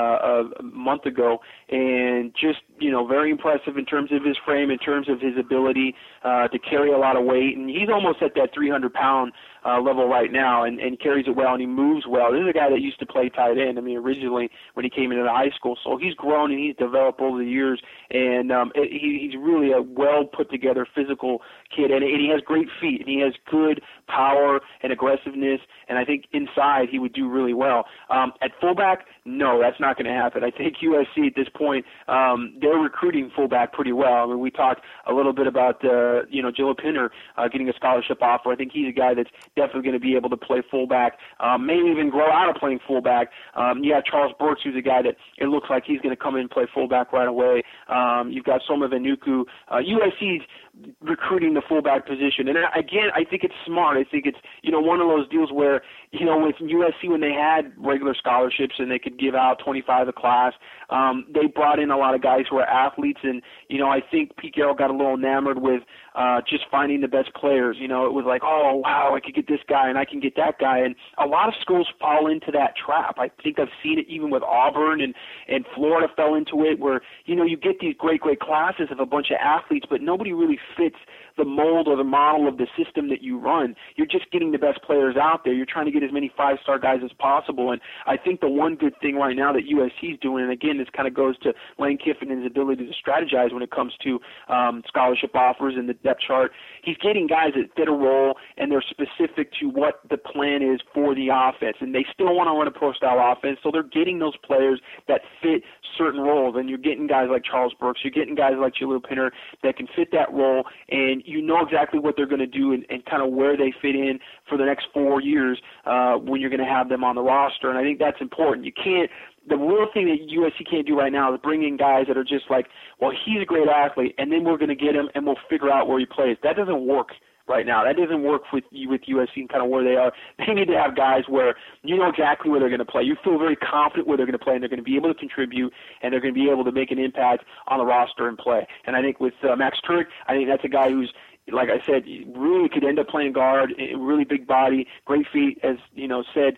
a month ago, and just, very impressive in terms of his frame, in terms of his ability to carry a lot of weight. And he's almost at that 300-pound level right now, and carries it well, and he moves well. This is a guy that used to play tight end, originally when he came into the high school. So he's grown and he's developed over the years, and he's really a well-put-together physical kid, and he has great feet, and he has good power and aggressiveness, and I think inside he would do really well. At fullback, no, that's not going to happen. I think USC at this point, they're recruiting fullback pretty well. We talked a little bit about, Jalil Pinner getting a scholarship offer. I think he's a guy that's definitely going to be able to play fullback, maybe even grow out of playing fullback. You have Charles Brooks, who's a guy that it looks like he's going to come in and play fullback right away. You've got Soma Venuku. USC's recruiting the fullback position. And again, I think it's smart. I think it's, one of those deals where, with USC, when they had regular scholarships and they could give out 25 a class, they brought in a lot of guys who are athletes. And, I think Pete Carroll got a little enamored with just finding the best players. It was like, oh, wow, I could get this guy and I can get that guy. And a lot of schools fall into that trap. I think I've seen it even with Auburn, and Florida fell into it, where, you get these great classes of a bunch of athletes, but nobody really fits the mold or the model of the system that you run. You're just getting the best players out there. You're trying to get as many 5-star guys as possible. And I think the one good thing right now that USC is doing, and again, this kind of goes to Lane Kiffin and his ability to strategize when it comes to scholarship offers and the depth chart. He's getting guys that fit a role, and they're specific to what the plan is for the offense. And they still want to run a pro-style offense, so they're getting those players that fit certain roles. And you're getting guys like Charles Brooks. You're getting guys like Jalil Pinner that can fit that role, and you know exactly what they're going to do and kind of where they fit in for the next 4 years when you're going to have them on the roster. And I think that's important. The real thing that USC can't do right now is bring in guys that are just like, well, he's a great athlete, and then we're going to get him and we'll figure out where he plays. That doesn't work right now. That doesn't work with USC and kind of where they are. They need to have guys where you know exactly where they're going to play. You feel very confident where they're going to play, and they're going to be able to contribute, and they're going to be able to make an impact on the roster and play. And I think with Max Turek, I think that's a guy who's, like I said, really could end up playing guard, really big body, great feet, as said.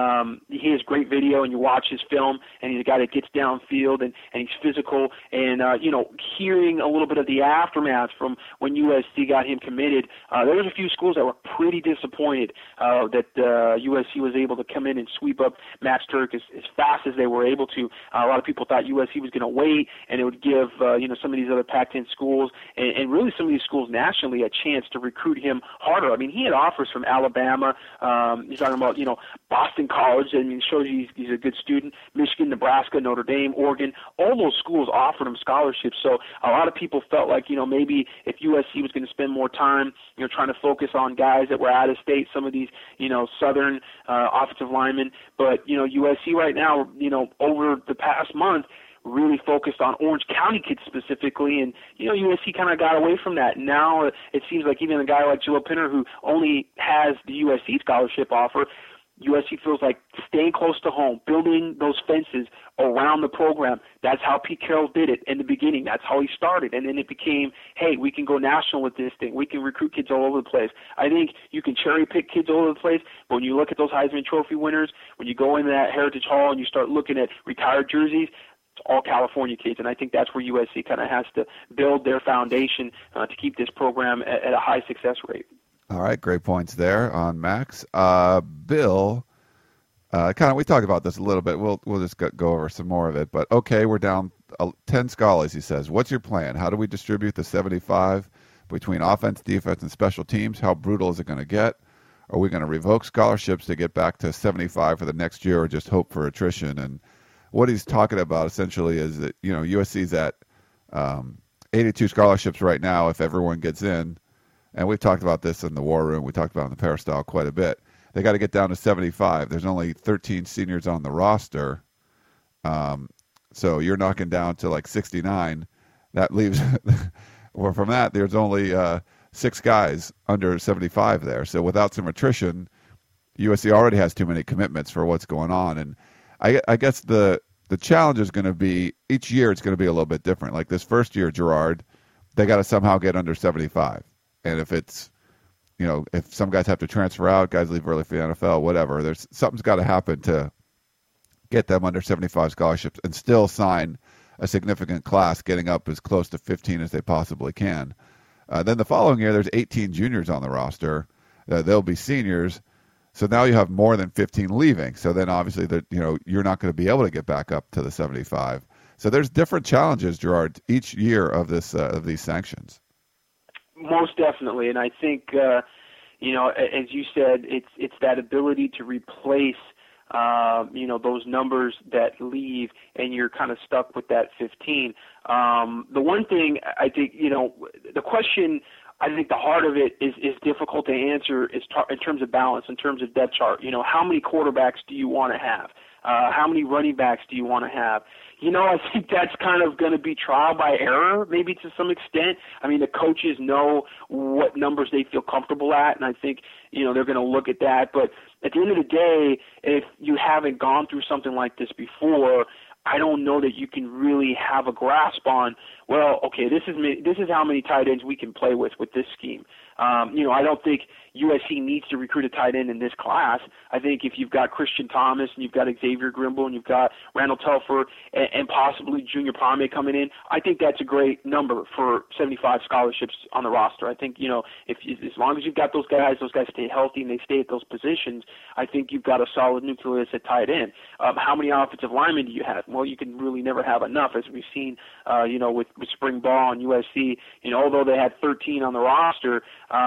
He has great video, and you watch his film, and he's a guy that gets downfield, and he's physical. And, hearing a little bit of the aftermath from when USC got him committed, there was a few schools that were pretty disappointed that USC was able to come in and sweep up Max Turek as fast as they were able to. A lot of people thought USC was going to wait, and it would give, some of these other Pac-10 schools and really some of these schools nationally a chance to recruit him harder. He had offers from Alabama. He's talking about, Boston College. Shows you he's a good student. Michigan, Nebraska, Notre Dame, Oregon, all those schools offered him scholarships. So a lot of people felt like, maybe if USC was going to spend more time, trying to focus on guys that were out of state, some of these, Southern offensive linemen. But, USC right now, over the past month, really focused on Orange County kids specifically, and USC kind of got away from that. Now it seems like even a guy like Jalil Pinner, who only has the USC scholarship offer, USC feels like staying close to home, building those fences around the program. That's how Pete Carroll did it in the beginning. That's how he started. And then it became, hey, we can go national with this thing. We can recruit kids all over the place. I think you can cherry pick kids all over the place, but when you look at those Heisman Trophy winners, when you go into that Heritage Hall and you start looking at retired jerseys, it's all California kids. And I think that's where USC kind of has to build their foundation to keep this program at a high success rate. All right, great points there on Max. Bill, we talked about this a little bit. We'll just go over some more of it. But okay, we're down 10 scholars, he says. What's your plan? How do we distribute the 75 between offense, defense, and special teams? How brutal is it going to get? Are we going to revoke scholarships to get back to 75 for the next year, or just hope for attrition? And what he's talking about essentially is that, USC's at 82 scholarships right now if everyone gets in. And we've talked about this in the War Room. We talked about it in the Peristyle quite a bit. They got to get down to 75. There's only 13 seniors on the roster. So you're knocking down to like 69. That leaves, well, from that, there's only 6 guys under 75 there. So without some attrition, USC already has too many commitments for what's going on. And I guess the challenge is going to be, each year it's going to be a little bit different. Like this first year, Gerard, they got to somehow get under 75. And if it's, if some guys have to transfer out, guys leave early for the NFL, whatever, something's got to happen to get them under 75 scholarships and still sign a significant class, getting up as close to 15 as they possibly can. Then the following year, there's 18 juniors on the roster. They'll be seniors. So now you have more than 15 leaving. So then obviously you're not going to be able to get back up to the 75. So there's different challenges, Gerard, each year of these sanctions. Most definitely, and I think as you said, it's that ability to replace those numbers that leave, and you're kind of stuck with that 15. The one thing I think, the question, I think the heart of it is difficult to answer in terms of balance, in terms of depth chart. How many quarterbacks do you want to have? How many running backs do you want to have? I think that's kind of going to be trial by error, maybe to some extent. I mean, the coaches know what numbers they feel comfortable at, and I think, they're going to look at that. But at the end of the day, if you haven't gone through something like this before, I don't know that you can really have a grasp on, well, okay, this is how many tight ends we can play with this scheme. I don't think USC needs to recruit a tight end in this class. I think if you've got Christian Thomas and you've got Xavier Grimble and you've got Randall Telfer and possibly Junior Pame coming in, I think that's a great number for 75 scholarships on the roster. I think, as long as you've got those guys stay healthy and they stay at those positions, I think you've got a solid nucleus at tight end. How many offensive linemen do you have? Well, you can really never have enough, as we've seen, with spring ball and USC. Although they had 13 on the roster,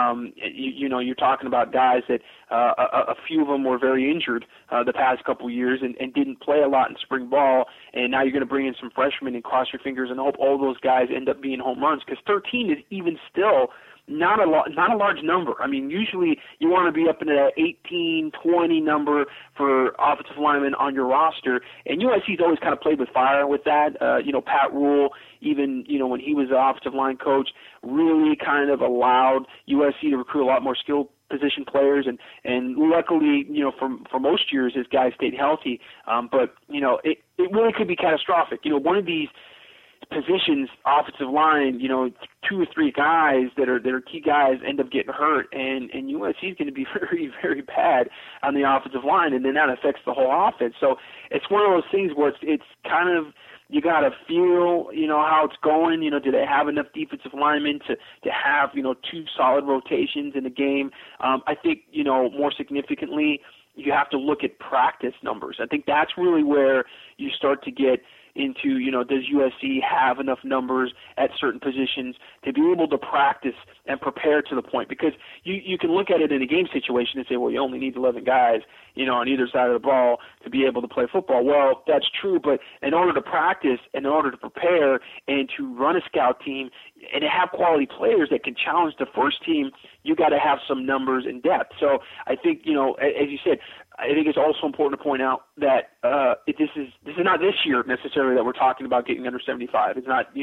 you're talking about guys that a few of them were very injured the past couple of years and didn't play a lot in spring ball, and now you're going to bring in some freshmen and cross your fingers and hope all those guys end up being home runs, because 13 is even still not a large number. I mean, usually you want to be up in that 18, 20 number for offensive linemen on your roster, and USC's always kind of played with fire with that. Pat Rule, even, when he was the offensive line coach, really kind of allowed USC to recruit a lot more skilled position players, and luckily, for most years, his guys stayed healthy. But it really could be catastrophic. One of these positions, offensive line, 2 or 3 guys that are key guys end up getting hurt, and USC is going to be very, very bad on the offensive line, and then that affects the whole offense. So it's one of those things where it's kind of, you got to feel, how it's going. Do they have enough defensive linemen to have, 2 solid rotations in the game? I think, more significantly, you have to look at practice numbers. I think that's really where you start to get into, does USC have enough numbers at certain positions to be able to practice and prepare to the point? Because you can look at it in a game situation and say, well, you only need 11 guys, on either side of the ball to be able to play football. Well, that's true, but in order to practice and in order to prepare and to run a scout team and to have quality players that can challenge the first team, you got to have some numbers and depth. So I think, as you said, I think it's also important to point out that this is not this year necessarily that we're talking about getting under 75. It's not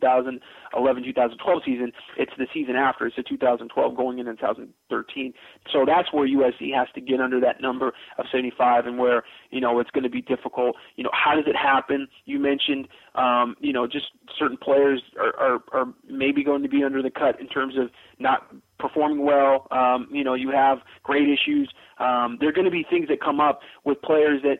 2011, 2012 season. It's the season after. It's the 2012 going into 2013. So that's where USC has to get under that number of 75, and where it's going to be difficult. How does it happen? You mentioned just certain players are maybe going to be under the cut in terms of not performing well. You have grade issues. There are going to be things that come up with players that,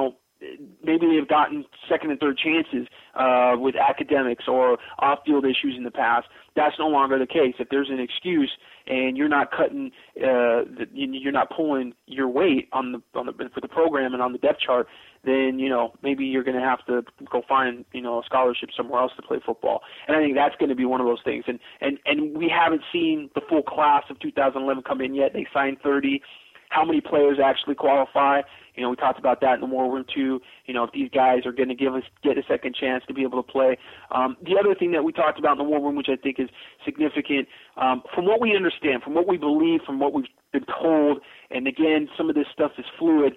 maybe they've gotten second and third chances with academics or off-field issues in the past. That's no longer the case. If there's an excuse and you're not cutting, you're not pulling your weight for the program and on the depth chart, then maybe you're going to have to go find a scholarship somewhere else to play football. And I think that's going to be one of those things. And we haven't seen the full class of 2011 come in yet. They signed 30. how many players actually qualify. We talked about that in the War Room 2. If these guys are going to get a second chance to be able to play. The other thing that we talked about in the War Room, which I think is significant, from what we understand, from what we believe, from what we've been told, and again, some of this stuff is fluid,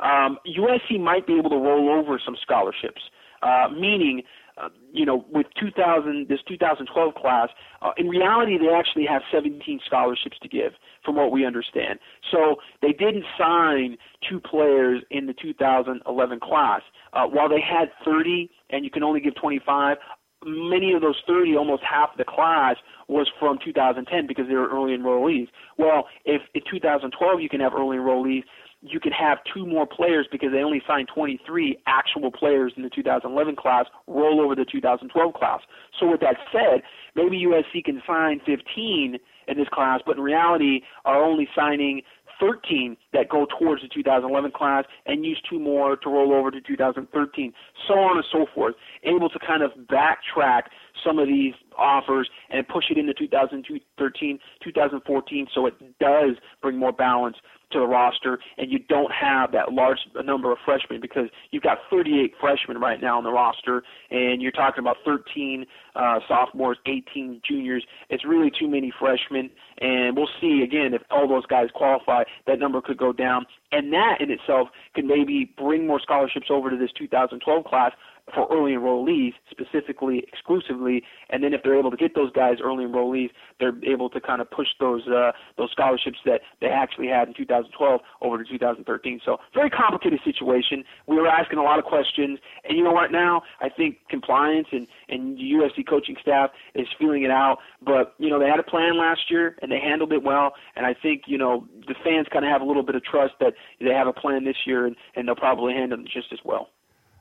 USC might be able to roll over some scholarships, meaning, with this 2012 class, in reality, they actually have 17 scholarships to give, from what we understand. So they didn't sign 2 players in the 2011 class. While they had 30, and you can only give 25, many of those 30, almost half the class, was from 2010 because they were early enrollees. Well, if in 2012 you can have early enrollees, you can have 2 more players because they only signed 23 actual players in the 2011 class roll over the 2012 class. So with that said, maybe USC can sign 15 in this class, but in reality are only signing 13 that go towards the 2011 class and use 2 more to roll over to 2013, so on and so forth, able to kind of backtrack some of these offers and push it into 2013, 2014, so it does bring more balance to the roster, and you don't have that large number of freshmen because you've got 38 freshmen right now on the roster, and you're talking about 13 sophomores, 18 juniors. It's really too many freshmen, and we'll see, again, if all those guys qualify, that number could go down, and that in itself could maybe bring more scholarships over to this 2012 class for early enrollees, specifically, exclusively, and then if they're able to get those guys early enrollees, they're able to kind of push those scholarships that they actually had in 2012 over to 2013. So very complicated situation. We were asking a lot of questions, and right now I think compliance and the USC coaching staff is feeling it out, but they had a plan last year and they handled it well, and I think the fans kind of have a little bit of trust that they have a plan this year and they'll probably handle it just as well.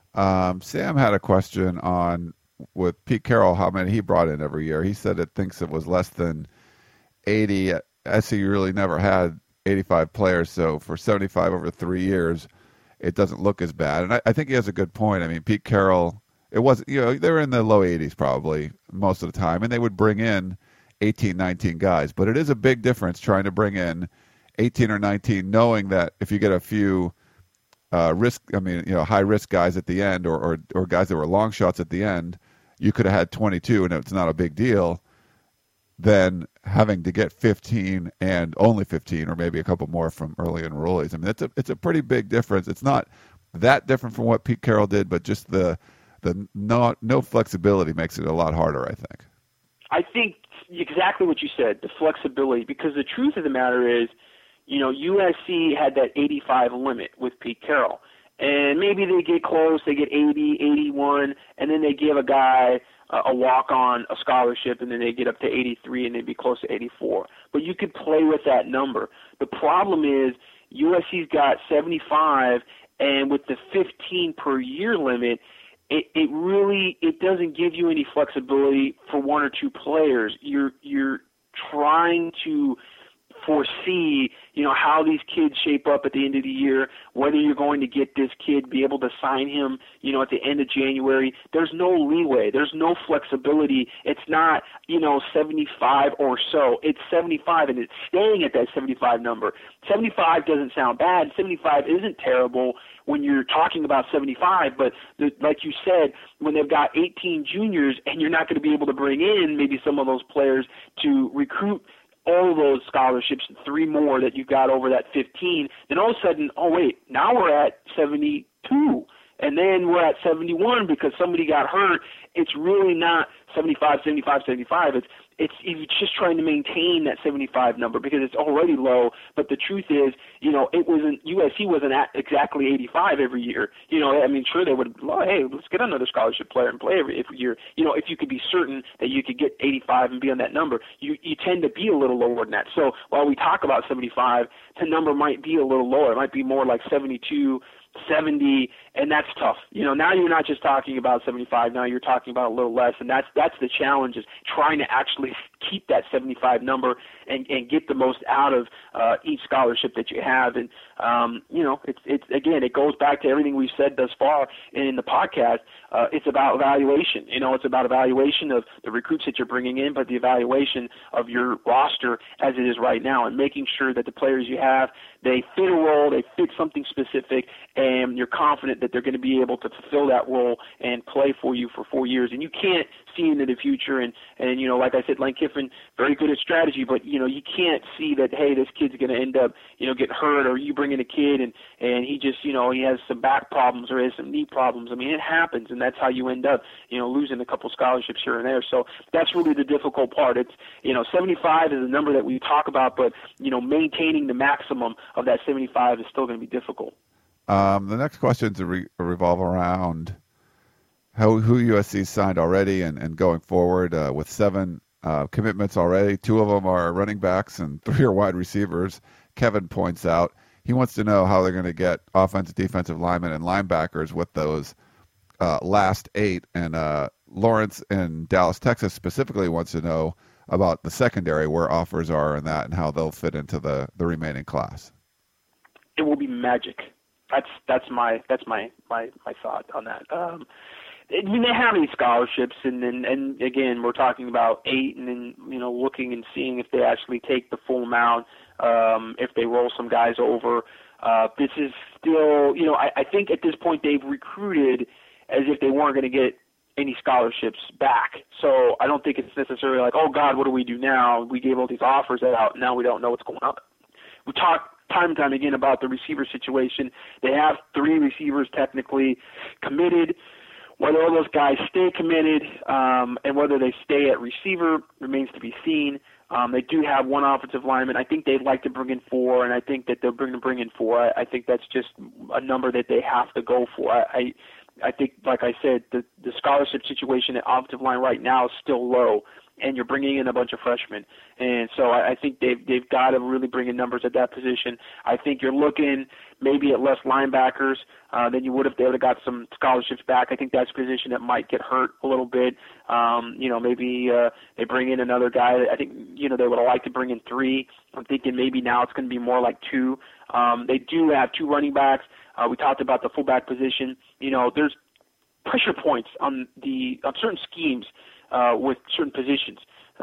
Sam had a question on, with Pete Carroll, how many he brought in every year. He said it thinks it was less than 80. SC really never had 85 players, so for 75 over 3 years, it doesn't look as bad. And I think he has a good point. I mean, Pete Carroll, it was, they were in the low 80s probably most of the time, and they would bring in 18, 19 guys. But it is a big difference trying to bring in 18 or 19, knowing that if you get a few high risk guys at the end or guys that were long shots at the end, you could have had 22 and it's not a big deal, than having to get 15 and only 15 or maybe a couple more from early enrollees. I mean, it's a pretty big difference. It's not that different from what Pete Carroll did, but just the no flexibility makes it a lot harder, I think. I think exactly what you said, the flexibility, because the truth of the matter is, USC had that 85 limit with Pete Carroll. And maybe they get close, they get 80, 81, and then they give a guy a walk-on, a scholarship, and then they get up to 83 and they'd be close to 84. But you could play with that number. The problem is USC's got 75, and with the 15 per year limit, it doesn't give you any flexibility for 1 or 2 players. You're trying to foresee, how these kids shape up at the end of the year, whether you're going to get this kid, be able to sign him, at the end of January. There's no leeway. There's no flexibility. It's not, 75 or so. It's 75, and it's staying at that 75 number. 75 doesn't sound bad. 75 isn't terrible when you're talking about 75, but like you said, when they've got 18 juniors and you're not going to be able to bring in maybe some of those players to recruit all those scholarships, 3 more that you got over that 15, then all of a sudden, oh wait, now we're at 72, and then we're at 71 because somebody got hurt. It's really not 75, 75, 75. It's just trying to maintain that 75 number because it's already low. But the truth is, USC wasn't at exactly 85 every year. Sure they would. Well, hey, let's get another scholarship player and play every year. If you could be certain that you could get 85 and be on that number, you tend to be a little lower than that. So while we talk about 75, the number might be a little lower. It might be more like 72, 70, and that's tough. Now you're not just talking about 75. Now you're talking about a little less, and that's the challenge, is trying to actually keep that 75 number and get the most out of each scholarship that you have. And it's again, it goes back to everything we've said thus far in the podcast. It's about evaluation. It's about evaluation of the recruits that you're bringing in, but the evaluation of your roster as it is right now, and making sure that the players you have, they fit a role, they fit something specific, and you're confident that they're going to be able to fulfill that role and play for you for 4 years. And you can't see into the future. And like I said, Lane Kiffin, very good at strategy, but you can't see that, hey, this kid's going to end up getting hurt, or you bring in a kid and he just he has some back problems or has some knee problems. I mean, it happens, and that's how you end up losing a couple scholarships here and there. So that's really the difficult part. It's 75 is a number that we talk about, but maintaining the maximum of that 75 is still going to be difficult. The next questions revolve around who USC signed already and going forward with 7 commitments already. 2 of them are running backs and 3 are wide receivers. Kevin points out he wants to know how they're going to get offensive, defensive linemen, and linebackers with those last 8. And Lawrence in Dallas, Texas specifically wants to know about the secondary, where offers are and that, and how they'll fit into the remaining class. It will be magic. That's my thought on that. They have these scholarships, and again, we're talking about 8, and then looking and seeing if they actually take the full amount, if they roll some guys over. This is still, I think at this point they've recruited as if they weren't going to get any scholarships back. So I don't think it's necessarily like, oh God, what do we do now? We gave all these offers out, now we don't know what's going on. We talk time and time again about the receiver situation. They have 3 receivers technically committed. Whether all those guys stay committed and whether they stay at receiver remains to be seen. They do have 1 offensive lineman. I think they'd like to bring in 4, and I think that they're going to bring in 4. I think that's just a number that they have to go for. I think, like I said, the scholarship situation at offensive line right now is still low, and you're bringing in a bunch of freshmen. And so I think they've got to really bring in numbers at that position. I think you're looking maybe at less linebackers than you would if they would have got some scholarships back. I think that's a position that might get hurt a little bit. Maybe they bring in another guy. I think, they would have liked to bring in 3. I'm thinking maybe now it's going to be more like 2. They do have 2 running backs. We talked about the fullback position. There's pressure points on certain schemes with certain positions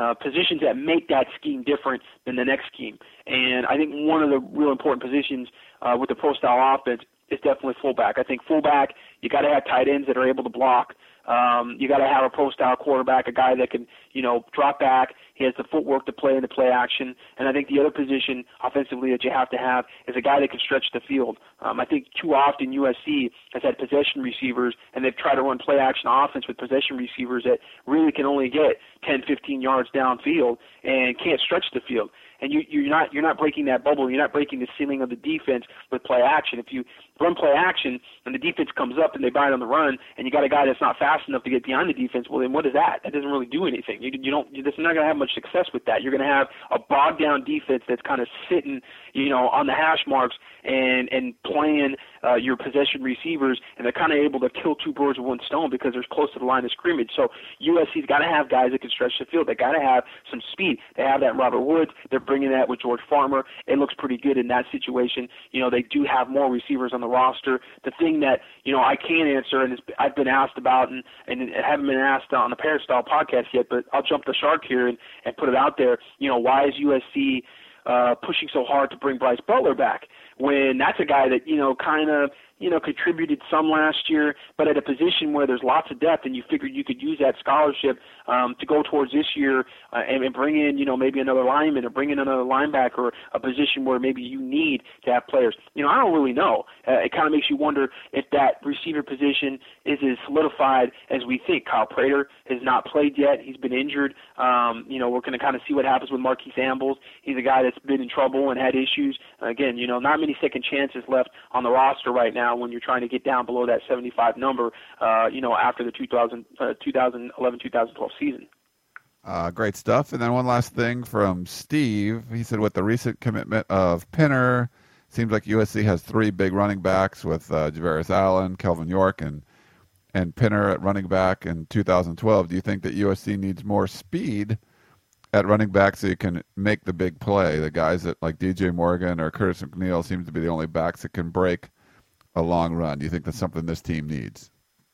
that make that scheme different than the next scheme. And I think one of the real important positions with the pro-style offense is definitely fullback. I think fullback, you got to have tight ends that are able to block. You got to have a pro-style quarterback, a guy that can, drop back. He has the footwork to play in the play action. And I think the other position offensively that you have to have is a guy that can stretch the field. I think too often USC has had possession receivers, and they've tried to run play action offense with possession receivers that really can only get 10, 15 yards downfield and can't stretch the field. And you're not breaking that bubble. You're not breaking the ceiling of the defense with play action. If you run play action and the defense comes up and they buy it on the run, and you got a guy that's not fast enough to get behind the defense, well, then what is that? That doesn't really do anything. You're not going to have much success with that. You're going to have a bogged down defense that's kind of sitting, on the hash marks and playing your possession receivers, and they're kind of able to kill 2 birds with 1 stone because they're close to the line of scrimmage. So USC's got to have guys that can stretch the field. They got to have some speed. They have that in Robert Woods. They're bringing that with George Farmer. It looks pretty good in that situation. They do have more receivers on the roster. The thing that, I can't answer, and I've been asked about, and haven't been asked on the Peristyle podcast yet, but I'll jump the shark here and put it out there. Why is USC pushing so hard to bring Bryce Butler back when that's a guy that, kind of, contributed some last year, but at a position where there's lots of depth, and you figured you could use that scholarship to go towards this year and bring in, maybe another lineman or bring in another linebacker, or a position where maybe you need to have players. I don't really know. It kind of makes you wonder if that receiver position is as solidified as we think. Kyle Prater has not played yet. He's been injured. We're going to kind of see what happens with Marquise Ambles. He's a guy that's been in trouble and had issues. Again, not many second chances left on the roster right now when you're trying to get down below that 75 number, after the 2011-2012 season. Great stuff. And then one last thing from Steve. He said, with the recent commitment of Pinner, seems like USC has 3 big running backs with Javarius Allen, Kelvin York, and Pinner at running back in 2012. Do you think that USC needs more speed at running back so you can make the big play. The guys that like DJ Morgan or Curtis McNeil seems to be the only backs that can break a long run. Do you think that's something this team needs?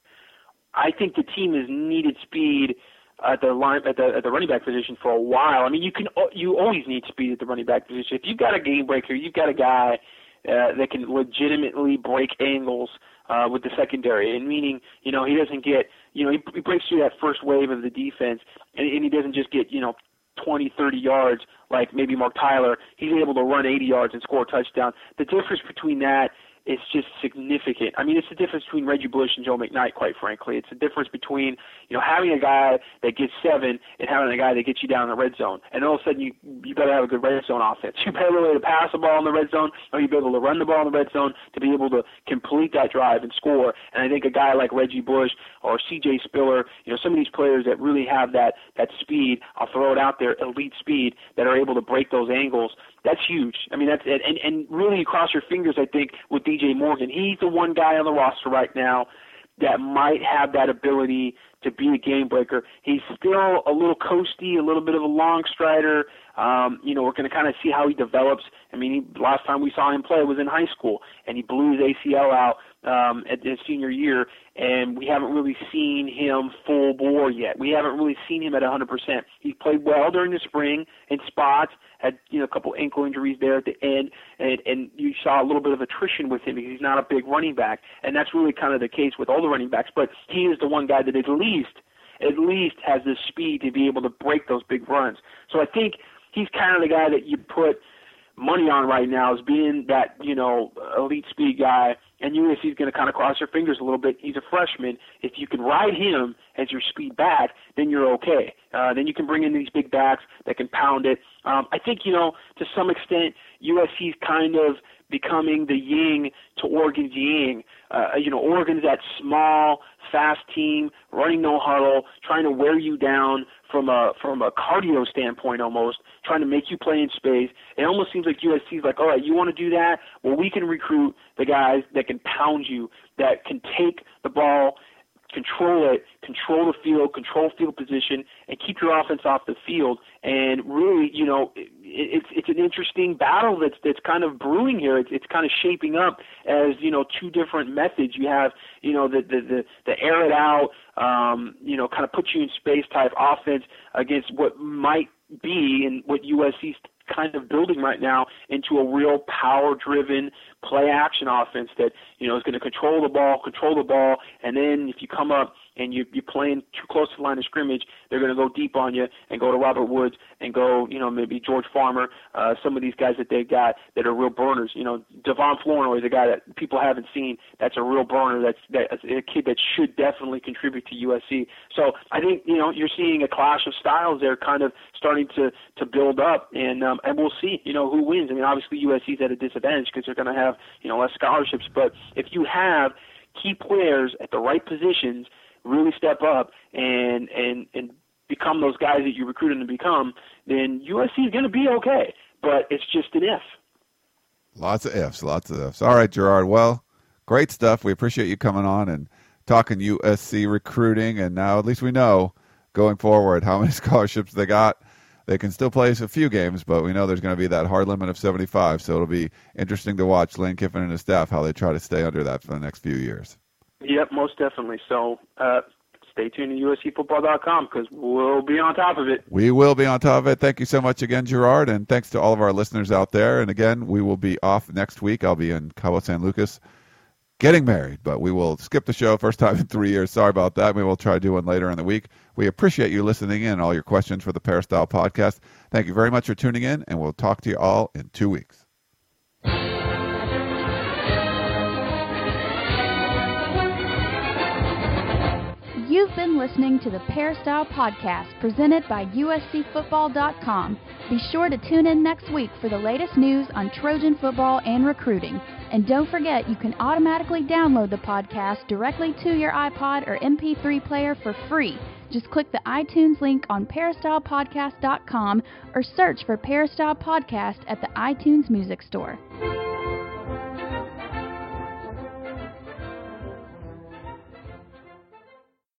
I think the team has needed speed at the running back position for a while. I mean, you always need speed at the running back position. If you've got a game breaker, you've got a guy that can legitimately break angles with the secondary, and meaning, he doesn't get, he breaks through that first wave of the defense, and he doesn't just get, 20, 30 yards like maybe Mark Tyler. He's able to run 80 yards and score a touchdown. The difference between that is just significant. I mean, it's the difference between Reggie Bush and Joe McKnight, quite frankly. It's the difference between, having a guy that gets 7 and having a guy that gets you down in the red zone. And all of a sudden, you better have a good red zone offense. You better be able to pass the ball in the red zone, or you better be able to run the ball in the red zone to be able to complete that drive and score. And I think a guy like Reggie Bush or C.J. Spiller, some of these players that really have that speed, I'll throw it out there, elite speed, that are able to break those angles, that's huge. I mean, that's and really you cross your fingers, I think, with DJ Morgan. He's the one guy on the roster right now that might have that ability to be a game breaker. He's still a little coasty, a little bit of a long strider. We're going to kind of see how he develops. I mean, last time we saw him play was in high school, and he blew his ACL out at his senior year, and we haven't really seen him full bore yet. We haven't really seen him at 100%. He played well during the spring in spots, had a couple ankle injuries there at the end, and you saw a little bit of attrition with him because he's not a big running back, and that's really kind of the case with all the running backs. But he is the one guy that at least has the speed to be able to break those big runs. So I think he's kind of the guy that you put money on right now as being that, elite speed guy, and USC is going to kind of cross your fingers a little bit. He's a freshman. If you can ride him as your speed back, then you're okay. Then you can bring in these big backs that can pound it. I think, to some extent, USC is kind of becoming the yin to Oregon's yang. Oregon's that small, fast team, running no huddle, trying to wear you down from a cardio standpoint almost, trying to make you play in space. It almost seems like USC is like, all right, you want to do that? Well, we can recruit the guys that can pound you, that can take the ball, control it, control the field, control field position, and keep your offense off the field. And really, it's an interesting battle that's kind of brewing here. It's kind of shaping up as, two different methods. You have, the air it out, kind of put you in space type offense against what might be and what USC's kind of building right now into a real power-driven play-action offense that, is going to control the ball, and then if you come up and you're playing too close to the line of scrimmage, they're going to go deep on you and go to Robert Woods and go, maybe George Farmer, some of these guys that they got that are real burners. Devon Flournoy is a guy that people haven't seen. That's a real burner. That's a kid that should definitely contribute to USC. So I think, you're seeing a clash of styles there kind of starting to build up, and we'll see, who wins. I mean, obviously USC's at a disadvantage because they're going to have, less scholarships. But if you have key players at the right positions really step up and become those guys that you recruit them to become, then USC is going to be okay. But it's just an if. Lots of ifs. All right, Gerard. Well, great stuff. We appreciate you coming on and talking USC recruiting. And now at least we know going forward how many scholarships they got. They can still play a few games, but we know there's going to be that hard limit of 75. So it'll be interesting to watch Lane Kiffin and his staff, how they try to stay under that for the next few years. Yep, most definitely. So stay tuned to USCfootball.com because we'll be on top of it. We will be on top of it. Thank you so much again, Gerard, and thanks to all of our listeners out there. And again, we will be off next week. I'll be in Cabo San Lucas getting married, but we will skip the show first time in 3 years. Sorry about that. We will try to do one later in the week. We appreciate you listening in, all your questions for the Peristyle Podcast. Thank you very much for tuning in, and we'll talk to you all in 2 weeks. You've been listening to the Peristyle Podcast presented by USCFootball.com. Be sure to tune in next week for the latest news on Trojan football and recruiting. And don't forget, you can automatically download the podcast directly to your iPod or MP3 player for free. Just click the iTunes link on peristylepodcast.com or search for Peristyle Podcast at the iTunes Music Store.